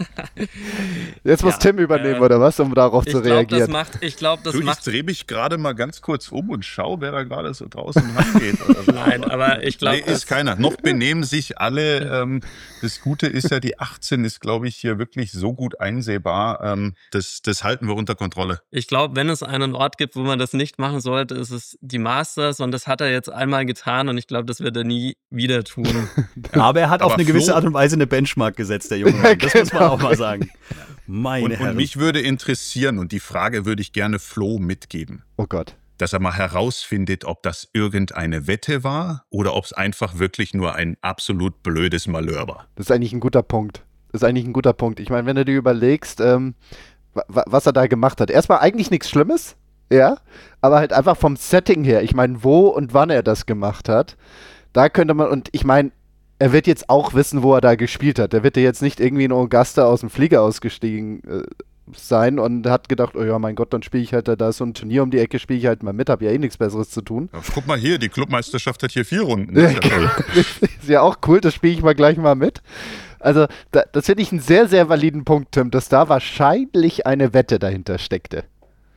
Jetzt muss Ja, Tim übernehmen, äh, oder was, um darauf Ich zu glaube, das reagieren. macht, ich glaube, das Du, ich macht, drehe mich gerade mal ganz kurz um und schau, wer da gerade so draußen rangeht. Oder so. nein, aber ich glaube, Nee, ist keiner. Noch benehmen sich alle. Ähm, das Gute ist ja, die achtzehn ist, glaube ich, hier wirklich so gut einsehbar. Ähm, das, das halten wir unter Kontrolle. Ich glaube, wenn es einen Ort gibt, wo man das nicht machen sollte, ist es die Masters und das hat er jetzt einmal getan und ich glaube, das wird er nie wieder tun. Aber er hat auf Aber eine gewisse Flo- Art und Weise eine Benchmark gesetzt, der junge Mann. Das muss man auch mal sagen. Meine Und, und Herren. mich würde interessieren, und die Frage würde ich gerne Flo mitgeben, Oh Gott. dass er mal herausfindet, ob das irgendeine Wette war oder ob es einfach wirklich nur ein absolut blödes Malheur war. Das ist eigentlich ein guter Punkt. Das ist eigentlich ein guter Punkt. Ich meine, wenn du dir überlegst, ähm, wa- wa- was er da gemacht hat. Erstmal eigentlich nichts Schlimmes, ja, aber halt einfach vom Setting her. Ich meine, wo und wann er das gemacht hat, da könnte man, und ich meine, er wird jetzt auch wissen, wo er da gespielt hat. Der wird ja jetzt nicht irgendwie in Augusta aus dem Flieger ausgestiegen äh, sein und hat gedacht, oh ja, mein Gott, dann spiele ich halt, da da ist so ein Turnier um die Ecke, spiele ich halt mal mit, habe ja eh nichts Besseres zu tun. Ja, guck mal hier, die Clubmeisterschaft hat hier vier Runden. Das ist ja toll. Ist ja auch cool, das spiele ich mal gleich mal mit. Also, da, das finde ich einen sehr, sehr validen Punkt, Tim, dass da wahrscheinlich eine Wette dahinter steckte.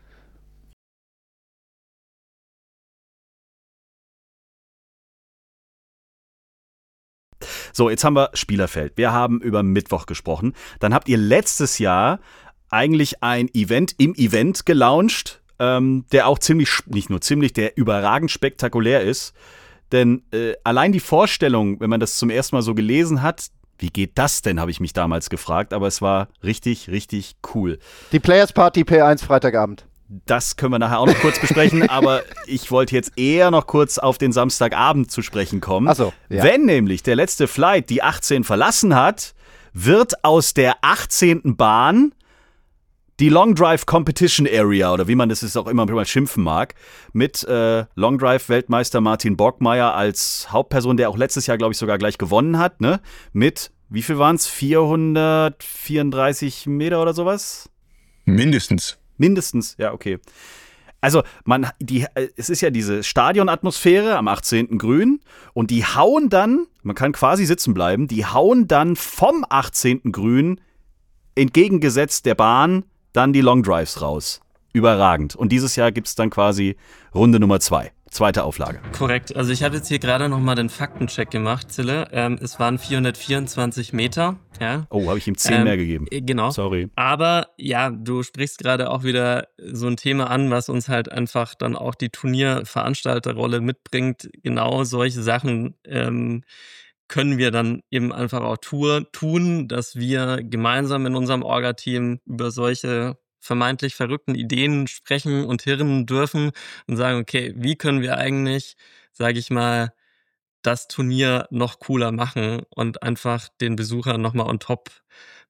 So, jetzt haben wir Spielerfeld. Wir haben über Mittwoch gesprochen. Dann habt ihr letztes Jahr eigentlich ein Event im Event gelauncht, ähm, der auch ziemlich, nicht nur ziemlich, der überragend spektakulär ist. Denn äh, allein die Vorstellung, wenn man das zum ersten Mal so gelesen hat, wie geht das denn, habe ich mich damals gefragt. Aber es war richtig, richtig cool. Die Players Party P eins Freitagabend. Das können wir nachher auch noch kurz besprechen, aber ich wollte jetzt eher noch kurz auf den Samstagabend zu sprechen kommen. Ach so, ja. Wenn nämlich der letzte Flight die achtzehn verlassen hat, wird aus der achtzehnten Bahn die Long Drive Competition Area, oder wie man das jetzt auch immer mal schimpfen mag, mit äh, Long Drive Weltmeister Martin Borgmeier als Hauptperson, der auch letztes Jahr, glaube ich, sogar gleich gewonnen hat, ne? Mit, wie viel waren es? vierhundertvierunddreißig Meter oder sowas? Mindestens. Mindestens, ja, okay. Also, man, die, es ist ja diese Stadionatmosphäre am achtzehnten Grün und die hauen dann, man kann quasi sitzen bleiben, die hauen dann vom achtzehnten Grün entgegengesetzt der Bahn dann die Long Drives raus. Überragend. Und dieses Jahr gibt es dann quasi Runde Nummer zwei. Zweite Auflage. Korrekt. Also ich habe jetzt hier gerade nochmal den Faktencheck gemacht, Zille. Ähm, es waren vierhundertvierundzwanzig Meter. Ja. Oh, habe ich ihm zehn Ähm, mehr gegeben. äh, Genau. Sorry. Aber ja, du sprichst gerade auch wieder so ein Thema an, was uns halt einfach dann auch die Turnierveranstalterrolle mitbringt. Genau solche Sachen ähm, können wir dann eben einfach auch Tour tun, dass wir gemeinsam in unserem Orga-Team über solche vermeintlich verrückten Ideen sprechen und hirnen dürfen und sagen, okay, wie können wir eigentlich, sage ich mal, das Turnier noch cooler machen und einfach den Besuchern nochmal on top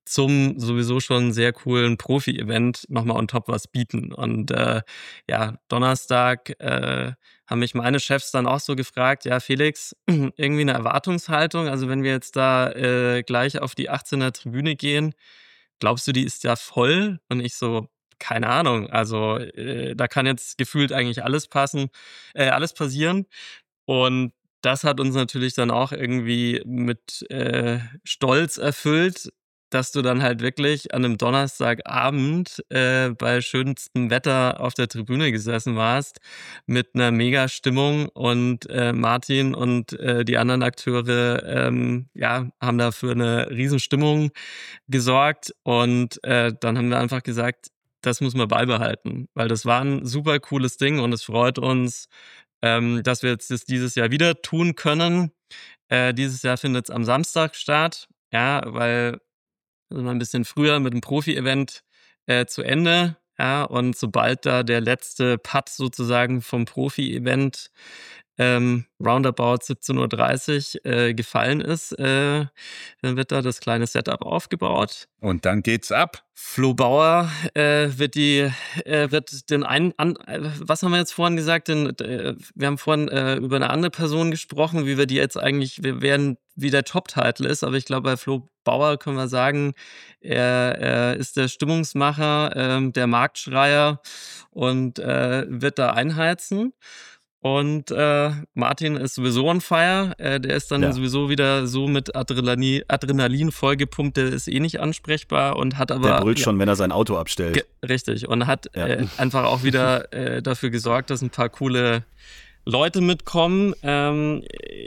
zum sowieso schon sehr coolen Profi-Event nochmal on top was bieten. Und äh, ja, Donnerstag äh, haben mich meine Chefs dann auch so gefragt, ja Felix, irgendwie eine Erwartungshaltung, also wenn wir jetzt da äh, gleich auf die achtzehner Tribüne gehen, glaubst du, die ist ja voll? Und ich so, keine Ahnung, also äh, da kann jetzt gefühlt eigentlich alles passen, äh, alles passieren. Und das hat uns natürlich dann auch irgendwie mit äh, Stolz erfüllt, dass du dann halt wirklich an einem Donnerstagabend äh, bei schönstem Wetter auf der Tribüne gesessen warst mit einer Mega-Stimmung und äh, Martin und äh, die anderen Akteure ähm, ja, haben da für eine Riesenstimmung gesorgt und äh, dann haben wir einfach gesagt, das muss man beibehalten, weil das war ein super cooles Ding und es freut uns, ähm, dass wir jetzt das dieses Jahr wieder tun können. Äh, dieses Jahr findet es am Samstag statt, ja, weil also mal ein bisschen früher mit dem Profi-Event äh, zu Ende. Ja, und sobald da der letzte Putt sozusagen vom Profi-Event ähm, roundabout siebzehn Uhr dreißig äh, gefallen ist, äh, dann wird da das kleine Setup aufgebaut. Und dann geht's ab. Flo Bauer äh, wird die äh, wird den einen an, äh, was haben wir jetzt vorhin gesagt? Den, äh, wir haben vorhin äh, über eine andere Person gesprochen, wie wir die jetzt eigentlich, wir werden wie der Top-Title ist, aber ich glaube bei Flo Bauer können wir sagen, er, er ist der Stimmungsmacher, äh, der Marktschreier und äh, wird da einheizen. Und äh, Martin ist sowieso on fire. Äh, der ist dann ja. sowieso wieder so mit Adrenalin, Adrenalin vollgepumpt, der ist eh nicht ansprechbar und hat aber... Der brüllt ja, schon, wenn er sein Auto abstellt. Ge- richtig. Und hat ja. äh, einfach auch wieder äh, dafür gesorgt, dass ein paar coole Leute mitkommen. Ähm,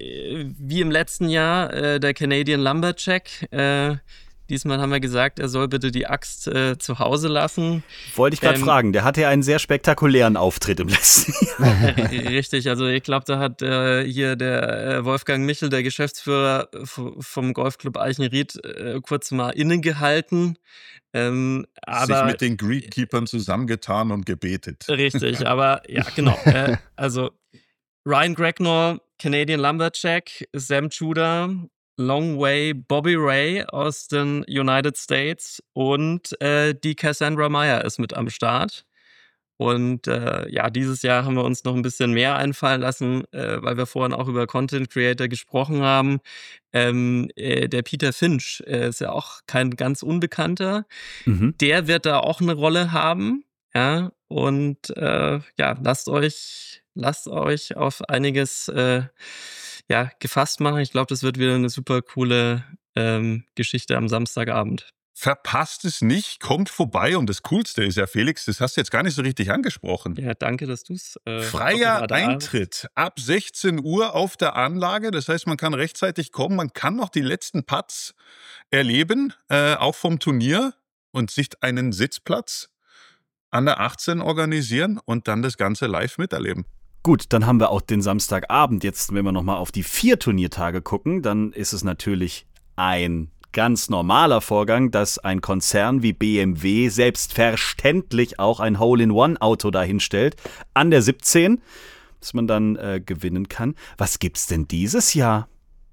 wie im letzten Jahr äh, der Canadian Lumberjack. Äh, Diesmal haben wir gesagt, er soll bitte die Axt äh, zu Hause lassen. Wollte ich gerade ähm, fragen, der hatte ja einen sehr spektakulären Auftritt im letzten Jahr. Richtig, also ich glaube, da hat äh, hier der äh, Wolfgang Michel, der Geschäftsführer f- vom Golfclub Eichenried, äh, kurz mal innegehalten. Ähm, aber, sich mit den Greenkeepern zusammengetan und gebetet. Richtig, aber ja, genau. äh, also Ryan Gregnall, Canadian Lumberjack, Sam Tudor, Long Way, Bobby Ray aus den United States und äh, die Cassandra Meyer ist mit am Start. Und äh, ja, dieses Jahr haben wir uns noch ein bisschen mehr einfallen lassen, äh, weil wir vorhin auch über Content Creator gesprochen haben. Ähm, äh, der Peter Finch äh, ist ja auch kein ganz Unbekannter. Mhm. Der wird da auch eine Rolle haben. Ja, und äh, ja, lasst euch, lasst euch auf einiges äh, ja, gefasst machen. Ich glaube, das wird wieder eine super coole ähm, Geschichte am Samstagabend. Verpasst es nicht, kommt vorbei. Und das Coolste ist ja, Felix, das hast du jetzt gar nicht so richtig angesprochen. Ja, danke, dass du es äh, Freier Eintritt ab sechzehn Uhr auf der Anlage. Das heißt, man kann rechtzeitig kommen. Man kann noch die letzten Putts erleben, äh, auch vom Turnier, und sich einen Sitzplatz an der achtzehn organisieren und dann das Ganze live miterleben. Gut, dann haben wir auch den Samstagabend. Jetzt, wenn wir nochmal auf die vier Turniertage gucken, dann ist es natürlich ein ganz normaler Vorgang, dass ein Konzern wie B M W selbstverständlich auch ein Hole-in-One-Auto dahinstellt an der siebzehn, das man dann äh, gewinnen kann. Was gibt's denn dieses Jahr?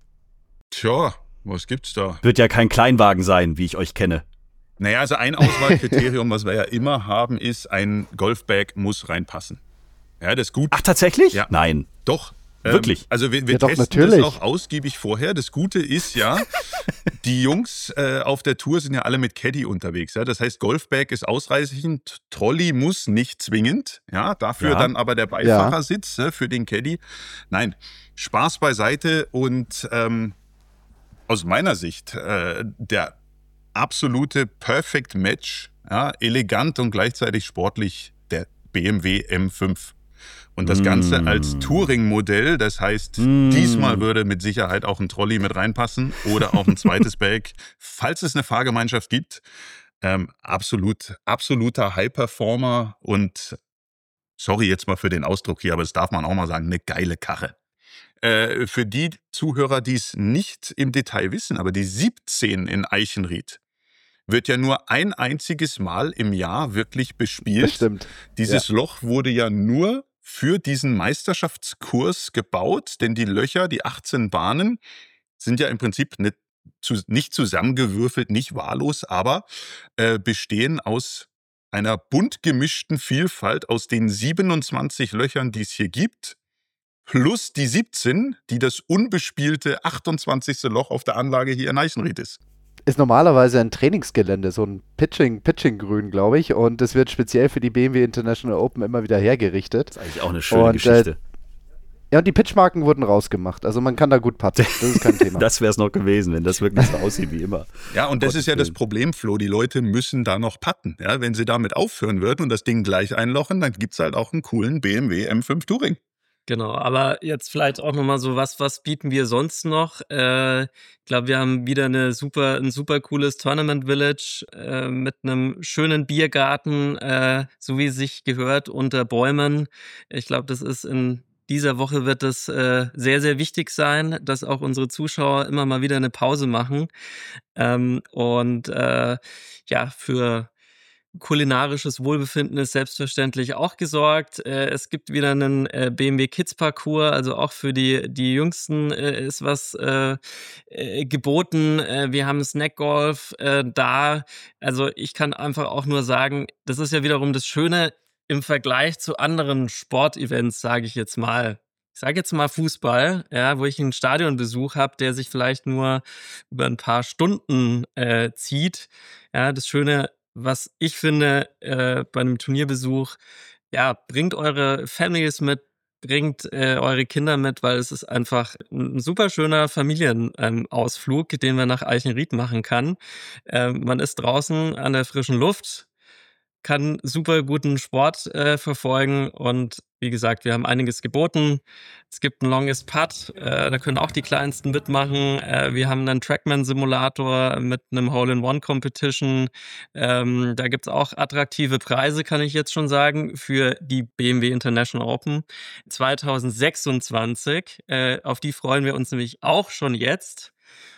Tja, was gibt's da? Wird ja kein Kleinwagen sein, wie ich euch kenne. Naja, also ein Auswahlkriterium, was wir ja immer haben, ist, ein Golfbag muss reinpassen. Ja, das ist gut. Ach, tatsächlich? Ja. Nein. Doch. Wirklich? Ähm, also wir, wir ja, testen doch, natürlich. das auch ausgiebig vorher. Das Gute ist ja, die Jungs äh, auf der Tour sind ja alle mit Caddy unterwegs. Ja? Das heißt, Golfbag ist ausreichend, Trolley muss nicht zwingend. Ja? Dafür ja. dann aber der Beifahrersitz ja. für den Caddy. Nein, Spaß beiseite und ähm, aus meiner Sicht äh, der absolute Perfect Match, ja? Elegant und gleichzeitig sportlich, der B M W M fünf. Und das Ganze als Touring-Modell, das heißt, mm. diesmal würde mit Sicherheit auch ein Trolley mit reinpassen oder auch ein zweites Bag, falls es eine Fahrgemeinschaft gibt. Ähm, absolut, absoluter High-Performer und, sorry jetzt mal für den Ausdruck hier, aber das darf man auch mal sagen, eine geile Karre. Äh, für die Zuhörer, die es nicht im Detail wissen, aber die siebzehn in Eichenried wird ja nur ein einziges Mal im Jahr wirklich bespielt. Das stimmt. Dieses ja. Loch wurde ja nur für diesen Meisterschaftskurs gebaut, denn die Löcher, die achtzehn Bahnen, sind ja im Prinzip eine zu, nicht zusammengewürfelt, nicht wahllos, aber äh, bestehen aus einer bunt gemischten Vielfalt aus den siebenundzwanzig Löchern, die es hier gibt, plus die siebzehn, die das unbespielte achtundzwanzigste Loch auf der Anlage hier in Eichenried ist. Ist normalerweise ein Trainingsgelände, so ein Pitching, Pitching-Grün, glaube ich. Und es wird speziell für die B M W International Open immer wieder hergerichtet. Das ist eigentlich auch eine schöne und, Geschichte. Äh, ja, und die Pitchmarken wurden rausgemacht. Also man kann da gut putten. Das ist kein Thema. Das wäre es noch gewesen, wenn das wirklich so aussieht wie immer. Ja, und das ist ja das Problem, Flo. Die Leute müssen da noch putten. Ja, wenn sie damit aufhören würden und das Ding gleich einlochen, dann gibt es halt auch einen coolen B M W M fünf Touring. Genau, aber jetzt vielleicht auch nochmal so, was, was bieten wir sonst noch? Äh, ich glaube, wir haben wieder eine super, ein super cooles Tournament Village äh, mit einem schönen Biergarten, äh, so wie es sich gehört, unter Bäumen. Ich glaube, das ist in dieser Woche wird es äh, sehr, sehr wichtig sein, dass auch unsere Zuschauer immer mal wieder eine Pause machen. Ähm, und äh, ja, für kulinarisches Wohlbefinden ist selbstverständlich auch gesorgt. Äh, es gibt wieder einen äh, B M W Kids Parcours, also auch für die, die Jüngsten äh, ist was äh, äh, geboten. Äh, wir haben Snackgolf äh, da. Also ich kann einfach auch nur sagen, das ist ja wiederum das Schöne im Vergleich zu anderen Sportevents, sage ich jetzt mal. Ich sage jetzt mal Fußball, ja, wo ich einen Stadionbesuch habe, der sich vielleicht nur über ein paar Stunden äh, zieht. Ja, das Schöne, was ich finde, äh, bei einem Turnierbesuch, ja, bringt eure Families mit, bringt äh, eure Kinder mit, weil es ist einfach ein super schöner Familienausflug, ähm, den man nach Eichenried machen kann. Ähm, man ist draußen an der frischen Luft, kann super guten Sport äh, verfolgen und wie gesagt, wir haben einiges geboten. Es gibt einen Longest Putt, äh, da können auch die Kleinsten mitmachen. Äh, wir haben einen Trackman-Simulator mit einem Hole-in-One-Competition. Ähm, da gibt es auch attraktive Preise, kann ich jetzt schon sagen, für die B M W International Open zwanzig sechsundzwanzig. Äh, auf die freuen wir uns nämlich auch schon jetzt.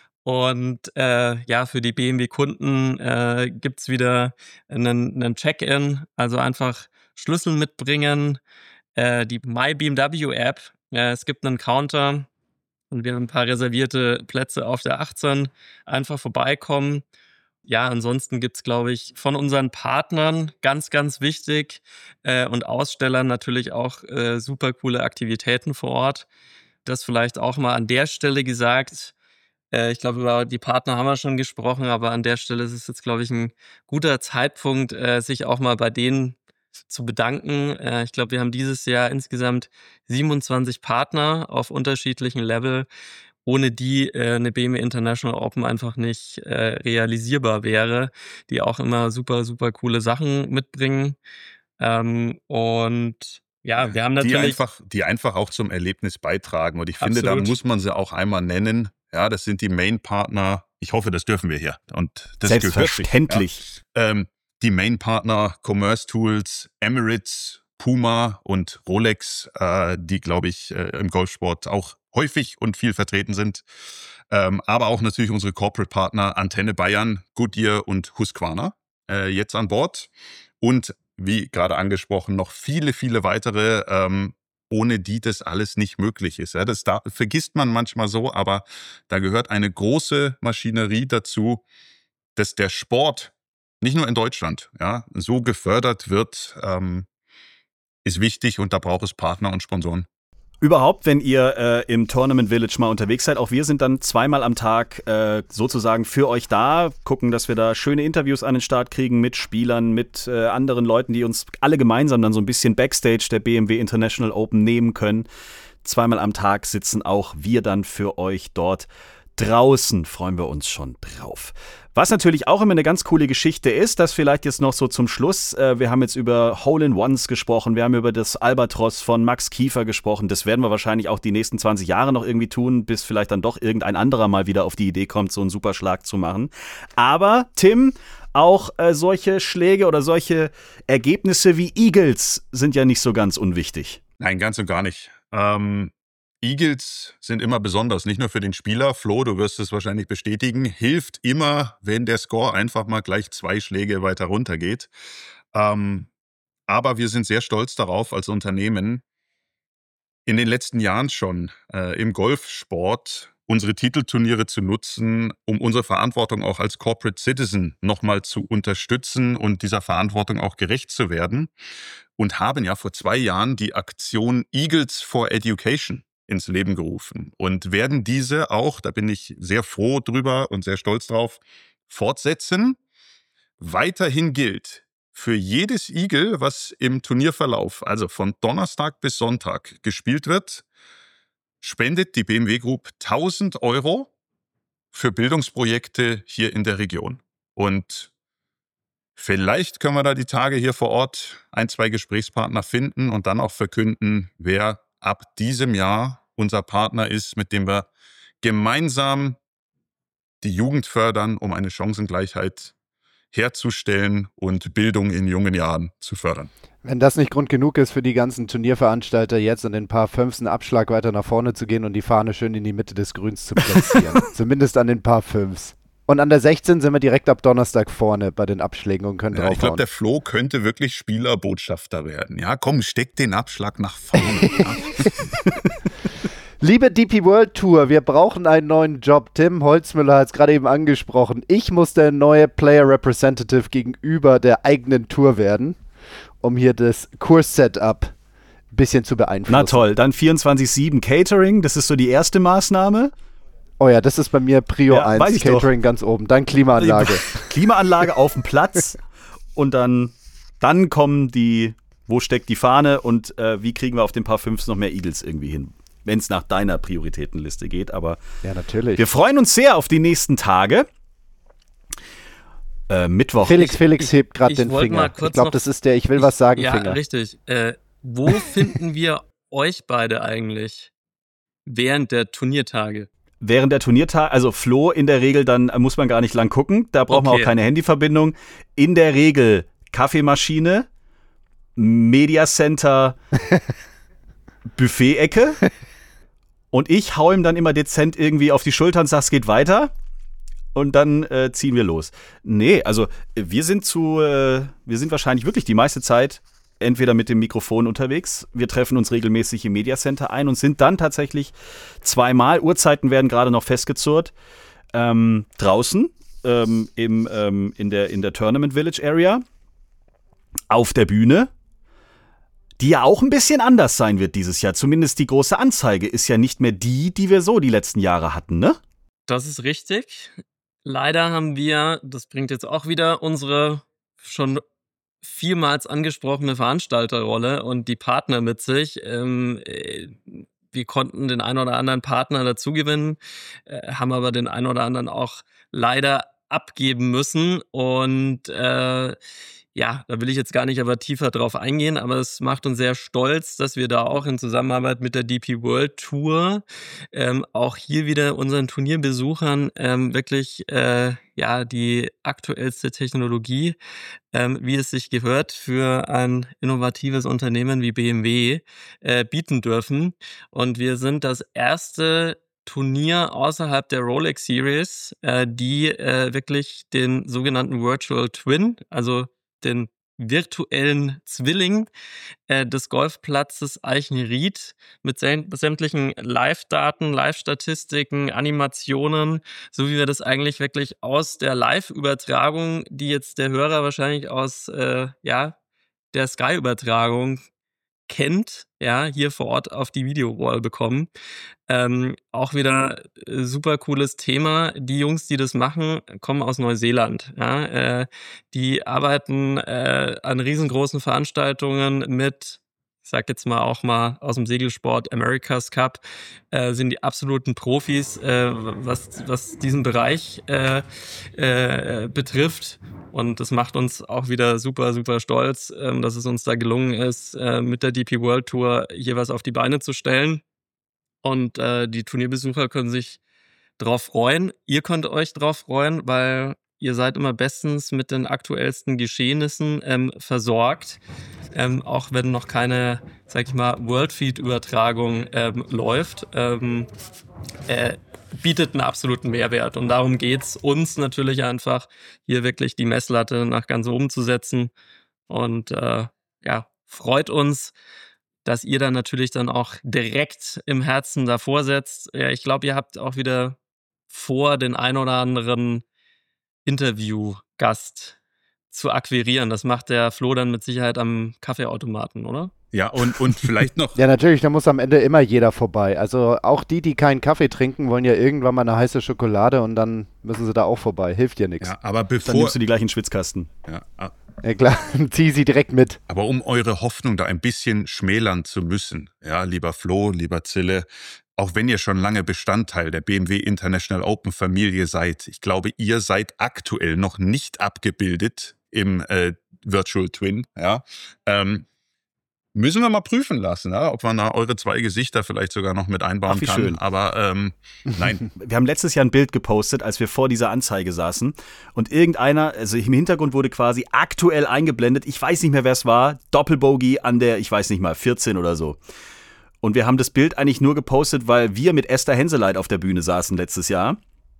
Und äh, ja, für die B M W-Kunden äh, gibt es wieder einen, einen Check-in, also einfach Schlüssel mitbringen, äh, die My B M W-App. Äh, es gibt einen Counter und wir haben ein paar reservierte Plätze auf der achtzehn. Einfach vorbeikommen. Ja, ansonsten gibt es, glaube ich, von unseren Partnern ganz, ganz wichtig äh, und Ausstellern natürlich auch äh, super coole Aktivitäten vor Ort. Das vielleicht auch mal an der Stelle gesagt. Äh, ich glaube, über die Partner haben wir schon gesprochen, aber an der Stelle ist es jetzt, glaube ich, ein guter Zeitpunkt, äh, sich auch mal bei denen zu bedanken. Äh, ich glaube, wir haben dieses Jahr insgesamt siebenundzwanzig Partner auf unterschiedlichen Level, ohne die äh, eine B M W International Open einfach nicht äh, realisierbar wäre, die auch immer super, super coole Sachen mitbringen. Ähm, und ja, wir haben natürlich... Die einfach, die einfach auch zum Erlebnis beitragen. Und ich finde, Absolut. da muss man sie auch einmal nennen. Ja, das sind die Main-Partner. Ich hoffe, das dürfen wir hier. Und das Selbstverständlich. Gehört sich, ja. ähm, die Main-Partner Commerce Tools, Emirates, Puma und Rolex, äh, die, glaube ich, äh, im Golfsport auch häufig und viel vertreten sind. Ähm, aber auch natürlich unsere Corporate-Partner Antenne Bayern, Goodyear und Husqvarna äh, jetzt an Bord. Und wie gerade angesprochen, noch viele, viele weitere, ähm, ohne die das alles nicht möglich ist. Ja, das da, vergisst man manchmal so, aber da gehört eine große Maschinerie dazu, dass der Sport, nicht nur in Deutschland, ja, so gefördert wird, ähm, ist wichtig und da braucht es Partner und Sponsoren. Überhaupt, wenn ihr äh, im Tournament Village mal unterwegs seid, auch wir sind dann zweimal am Tag äh, sozusagen für euch da, gucken, dass wir da schöne Interviews an den Start kriegen mit Spielern, mit äh, anderen Leuten, die uns alle gemeinsam dann so ein bisschen Backstage der B M W International Open nehmen können. Zweimal am Tag sitzen auch wir dann für euch dort draußen, freuen wir uns schon drauf. Was natürlich auch immer eine ganz coole Geschichte ist, das vielleicht jetzt noch so zum Schluss, äh, wir haben jetzt über Hole-in-Ones gesprochen, wir haben über das Albatros von Max Kiefer gesprochen, das werden wir wahrscheinlich auch die nächsten zwanzig Jahre noch irgendwie tun, bis vielleicht dann doch irgendein anderer mal wieder auf die Idee kommt, so einen Superschlag zu machen. Aber Tim, auch äh, solche Schläge oder solche Ergebnisse wie Eagles sind ja nicht so ganz unwichtig. Nein, ganz und gar nicht. Ähm Eagles sind immer besonders, nicht nur für den Spieler. Flo, du wirst es wahrscheinlich bestätigen, hilft immer, wenn der Score einfach mal gleich zwei Schläge weiter runter geht. Ähm, aber wir sind sehr stolz darauf als Unternehmen, in den letzten Jahren schon äh, im Golfsport unsere Titelturniere zu nutzen, um unsere Verantwortung auch als Corporate Citizen nochmal zu unterstützen und dieser Verantwortung auch gerecht zu werden. Und haben ja vor zwei Jahren die Aktion Eagles for Education ins Leben gerufen und werden diese auch, da bin ich sehr froh drüber und sehr stolz drauf, fortsetzen. Weiterhin gilt, für jedes Eagle, was im Turnierverlauf, also von Donnerstag bis Sonntag gespielt wird, spendet die B M W Group tausend Euro für Bildungsprojekte hier in der Region. Und vielleicht können wir da die Tage hier vor Ort ein, zwei Gesprächspartner finden und dann auch verkünden, wer ab diesem Jahr unser Partner ist, mit dem wir gemeinsam die Jugend fördern, um eine Chancengleichheit herzustellen und Bildung in jungen Jahren zu fördern. Wenn das nicht Grund genug ist für die ganzen Turnierveranstalter, jetzt an den paar Fünfs einen Abschlag weiter nach vorne zu gehen und die Fahne schön in die Mitte des Grüns zu platzieren. Zumindest an den paar Fünfs. Und an der sechzehn sind wir direkt ab Donnerstag vorne bei den Abschlägen und können Ja, draufhauen. ich glaube, der Flo könnte wirklich Spielerbotschafter werden. Ja, komm, steck den Abschlag nach vorne. Ja. Liebe D P World Tour, wir brauchen einen neuen Job. Tim Holzmüller hat es gerade eben angesprochen. Ich muss der neue Player Representative gegenüber der eigenen Tour werden, um hier das Kurs-Setup ein bisschen zu beeinflussen. Na toll, dann vierundzwanzig sieben Catering, das ist so die erste Maßnahme. Oh ja, das ist bei mir Prio Ja, weiß eins, ich Catering doch. ganz oben, dann Klimaanlage. Klimaanlage auf dem Platz und dann, dann kommen die, wo steckt die Fahne und äh, wie kriegen wir auf den paar Fünfs noch mehr Eagles irgendwie hin, wenn es nach deiner Prioritätenliste geht. Aber Ja, natürlich. wir freuen uns sehr auf die nächsten Tage. Äh, Mittwoch. Felix, Felix hebt gerade ich den wollte mal Finger. kurz Ich glaube, noch- das ist der Ich will was sagen Ja, Finger. richtig. Äh, wo finden wir euch beide eigentlich während der Turniertage? Während der Turniertage, also Flo in der Regel, dann muss man gar nicht lang gucken. Da braucht man Okay. auch keine Handyverbindung. In der Regel Kaffeemaschine, Mediacenter, Buffet-Ecke. Und ich hau ihm dann immer dezent irgendwie auf die Schulter und sag, es geht weiter. Und dann äh, ziehen wir los. Nee, also wir sind zu, äh, wir sind wahrscheinlich wirklich die meiste Zeit entweder mit dem Mikrofon unterwegs, wir treffen uns regelmäßig im Mediacenter ein und sind dann tatsächlich zweimal, Uhrzeiten werden gerade noch festgezurrt, ähm, draußen ähm, im, ähm, in der, in der Tournament Village Area, auf der Bühne, die ja auch ein bisschen anders sein wird dieses Jahr. Zumindest die große Anzeige ist ja nicht mehr die, die wir so die letzten Jahre hatten, ne? Das ist richtig. Leider haben wir, das bringt jetzt auch wieder unsere schon vielmals angesprochene Veranstalterrolle und die Partner mit sich. Ähm, äh, wir konnten den einen oder anderen Partner dazugewinnen, äh, haben aber den einen oder anderen auch leider abgeben müssen. Und äh, ja, da will ich jetzt gar nicht aber tiefer drauf eingehen, aber es macht uns sehr stolz, dass wir da auch in Zusammenarbeit mit der D P World Tour ähm, auch hier wieder unseren Turnierbesuchern ähm, wirklich äh, ja die aktuellste Technologie, ähm, wie es sich gehört, für ein innovatives Unternehmen wie B M W äh, bieten dürfen. Und wir sind das erste Turnier außerhalb der Rolex Series, äh, die äh, wirklich den sogenannten Virtual Twin, also den virtuellen Zwilling äh, des Golfplatzes Eichenried mit säm- sämtlichen Live-Daten, Live-Statistiken, Animationen, so wie wir das eigentlich wirklich aus der Live-Übertragung, die jetzt der Hörer wahrscheinlich aus äh, ja, der Sky-Übertragung kennt, ja, hier vor Ort auf die Videowall bekommen. Ähm, auch wieder äh, super cooles Thema. Die Jungs, die das machen, kommen aus Neuseeland. Ja, äh, die arbeiten äh, an riesengroßen Veranstaltungen mit, ich sag jetzt mal auch mal aus dem Segelsport, America's Cup, äh, sind die absoluten Profis, äh, was, was diesen Bereich äh, äh, betrifft. Und das macht uns auch wieder super, super stolz, ähm, dass es uns da gelungen ist, äh, mit der D P World Tour hier was auf die Beine zu stellen. Und äh, die Turnierbesucher können sich drauf freuen. Ihr könnt euch drauf freuen, weil ihr seid immer bestens mit den aktuellsten Geschehnissen ähm, versorgt. Ähm, auch wenn noch keine, sag ich mal, Worldfeed-Übertragung ähm, läuft, ähm, äh, bietet einen absoluten Mehrwert. Und darum geht's uns natürlich einfach, hier wirklich die Messlatte nach ganz oben zu setzen. Und äh, ja, freut uns, dass ihr dann natürlich dann auch direkt im Herzen davor setzt. Ja, ich glaube, ihr habt auch wieder vor, den ein oder anderen Interviewgast zu akquirieren. Das macht der Flo dann mit Sicherheit am Kaffeeautomaten, oder? Ja, und, und vielleicht noch... Ja, natürlich, da muss am Ende immer jeder vorbei. Also auch die, die keinen Kaffee trinken, wollen ja irgendwann mal eine heiße Schokolade und dann müssen sie da auch vorbei. Hilft ja nichts. Ja, aber bevor... Dann nimmst du die gleichen Schwitzkasten. Ja, ja klar, zieh sie direkt mit. Aber um eure Hoffnung da ein bisschen schmälern zu müssen, ja, lieber Flo, lieber Zille, auch wenn ihr schon lange Bestandteil der B M W International Open Familie seid, ich glaube, ihr seid aktuell noch nicht abgebildet im äh, Virtual Twin, ja, ähm, müssen wir mal prüfen lassen, ja, ob man da eure zwei Gesichter vielleicht sogar noch mit einbauen Ach, wie kann. schön. Aber ähm, nein. Wir haben letztes Jahr ein Bild gepostet, als wir vor dieser Anzeige saßen und irgendeiner, also im Hintergrund wurde quasi aktuell eingeblendet, ich weiß nicht mehr, wer es war, Doppelbogey an der, ich weiß nicht mal, vierzehn oder so. Und wir haben das Bild eigentlich nur gepostet, weil wir mit Esther Henseleit auf der Bühne saßen letztes Jahr.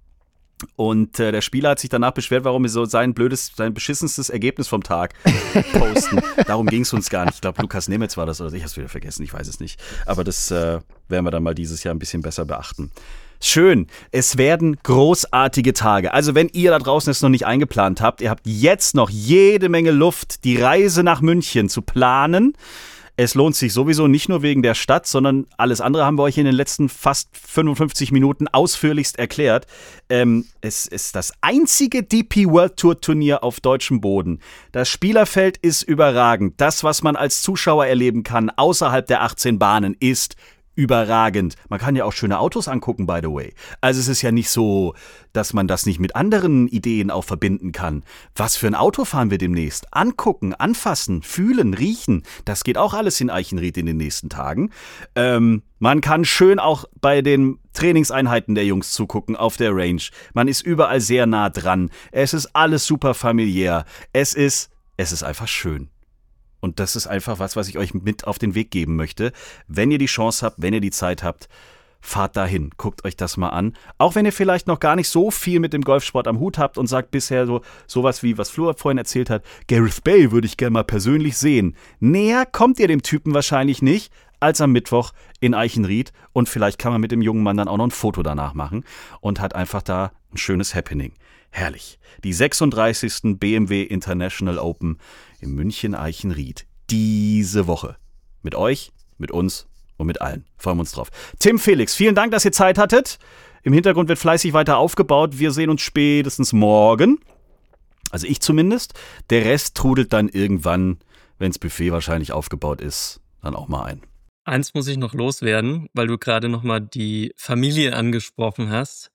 Und äh, der Spieler hat sich danach beschwert, warum wir so sein blödes, sein beschissenstes Ergebnis vom Tag posten. Darum ging es uns gar nicht. Ich glaube, Lukas Nemetz war das, oder ich habe es wieder vergessen, ich weiß es nicht. Aber das äh, werden wir dann mal dieses Jahr ein bisschen besser beachten. Schön, es werden großartige Tage. Also wenn ihr da draußen es noch nicht eingeplant habt, ihr habt jetzt noch jede Menge Luft, die Reise nach München zu planen. Es lohnt sich sowieso nicht nur wegen der Stadt, sondern alles andere haben wir euch in den letzten fast fünfundfünfzig Minuten ausführlichst erklärt. Ähm, es ist das einzige D P World Tour Turnier auf deutschem Boden. Das Spielerfeld ist überragend. Das, was man als Zuschauer erleben kann, außerhalb der achtzehn Bahnen, ist überragend. Man kann ja auch schöne Autos angucken, by the way. Also es ist ja nicht so, dass man das nicht mit anderen Ideen auch verbinden kann. Was für ein Auto fahren wir demnächst? Angucken, anfassen, fühlen, riechen. Das geht auch alles in Eichenried in den nächsten Tagen. Ähm, man kann schön auch bei den Trainingseinheiten der Jungs zugucken auf der Range. Man ist überall sehr nah dran. Es ist alles super familiär. Es ist, es ist einfach schön. Und das ist einfach was, was ich euch mit auf den Weg geben möchte. Wenn ihr die Chance habt, wenn ihr die Zeit habt, fahrt dahin. Guckt euch das mal an. Auch wenn ihr vielleicht noch gar nicht so viel mit dem Golfsport am Hut habt und sagt bisher so sowas wie, was Flo vorhin erzählt hat, Gareth Bale würde ich gerne mal persönlich sehen. Näher kommt ihr dem Typen wahrscheinlich nicht als am Mittwoch in Eichenried. Und vielleicht kann man mit dem jungen Mann dann auch noch ein Foto danach machen und hat einfach da ein schönes Happening. Herrlich. Die sechsunddreißigsten B M W International Open in München-Eichenried. Diese Woche. Mit euch, mit uns und mit allen. Freuen wir uns drauf. Tim, Felix, vielen Dank, dass ihr Zeit hattet. Im Hintergrund wird fleißig weiter aufgebaut. Wir sehen uns spätestens morgen. Also ich zumindest. Der Rest trudelt dann irgendwann, wenn das Buffet wahrscheinlich aufgebaut ist, dann auch mal ein. Eins muss ich noch loswerden, weil du gerade nochmal die Familie angesprochen hast.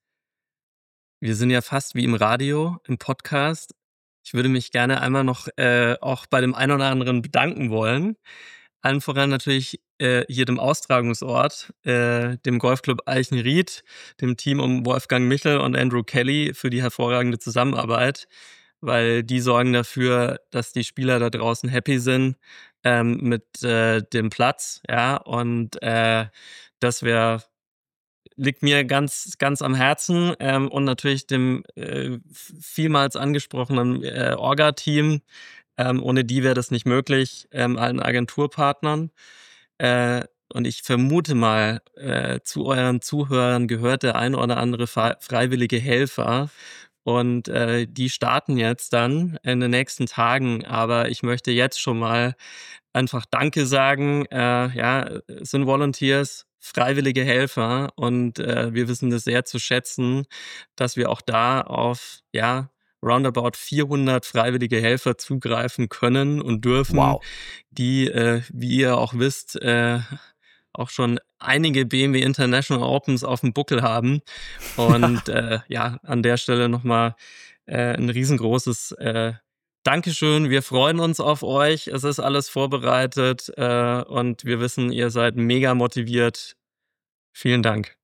Wir sind ja fast wie im Radio, im Podcast. Ich würde mich gerne einmal noch äh, auch bei dem einen oder anderen bedanken wollen. Allen voran natürlich äh, hier dem Austragungsort, äh, dem Golfclub Eichenried, dem Team um Wolfgang Michel und Andrew Kelly für die hervorragende Zusammenarbeit, weil die sorgen dafür, dass die Spieler da draußen happy sind ähm, mit äh, dem Platz. Ja, und äh, das wäre liegt mir ganz, ganz am Herzen ähm, und natürlich dem äh, vielmals angesprochenen äh, Orga-Team. Ähm, ohne die wäre das nicht möglich, ähm, allen Agenturpartnern. Äh, und ich vermute mal, äh, zu euren Zuhörern gehört der ein oder andere freiwillige Helfer. Und äh, die starten jetzt dann in den nächsten Tagen. Aber ich möchte jetzt schon mal einfach Danke sagen. Äh, ja, es sind Volunteers, freiwillige Helfer und äh, wir wissen das sehr zu schätzen, dass wir auch da auf ja roundabout vierhundert freiwillige Helfer zugreifen können und dürfen, wow. die, äh, wie ihr auch wisst, äh, auch schon einige B M W International Opens auf dem Buckel haben. Und äh, ja, an der Stelle nochmal äh, ein riesengroßes äh, Dankeschön, wir freuen uns auf euch. Es ist alles vorbereitet äh, und wir wissen, ihr seid mega motiviert. Vielen Dank.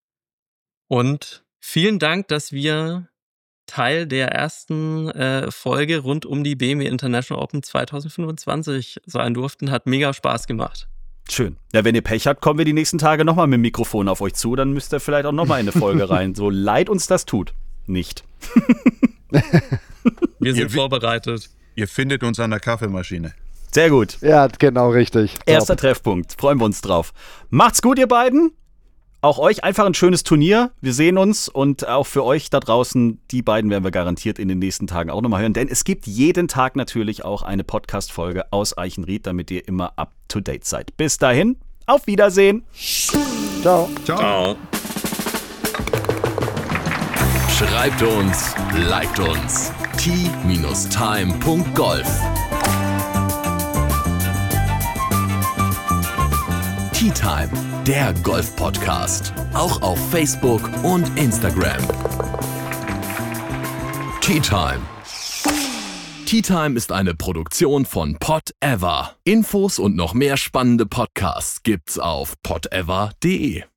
Und vielen Dank, dass wir Teil der ersten äh, Folge rund um die B M W International Open zwanzig fünfundzwanzig sein durften. Hat mega Spaß gemacht. Schön. Ja, wenn ihr Pech habt, kommen wir die nächsten Tage nochmal mit dem Mikrofon auf euch zu. Dann müsst ihr vielleicht auch nochmal in eine Folge rein. So leid uns das tut. Nicht. Wir sind ihr, vorbereitet. Ihr findet uns an der Kaffeemaschine. Sehr gut. Ja, genau, richtig. Erster Top. Treffpunkt. Freuen wir uns drauf. Macht's gut, ihr beiden. Auch euch einfach ein schönes Turnier. Wir sehen uns und auch für euch da draußen, die beiden werden wir garantiert in den nächsten Tagen auch nochmal hören. Denn es gibt jeden Tag natürlich auch eine Podcast-Folge aus Eichenried, damit ihr immer up to date seid. Bis dahin, auf Wiedersehen. Ciao. Ciao. Ciao. Schreibt uns, liked uns. t time punkt golf Tee Time, der Golf-Podcast. Auch auf Facebook und Instagram. Tee Time. Tee Time ist eine Produktion von Pod Ever. Infos und noch mehr spannende Podcasts gibt's auf pod ever punkt de.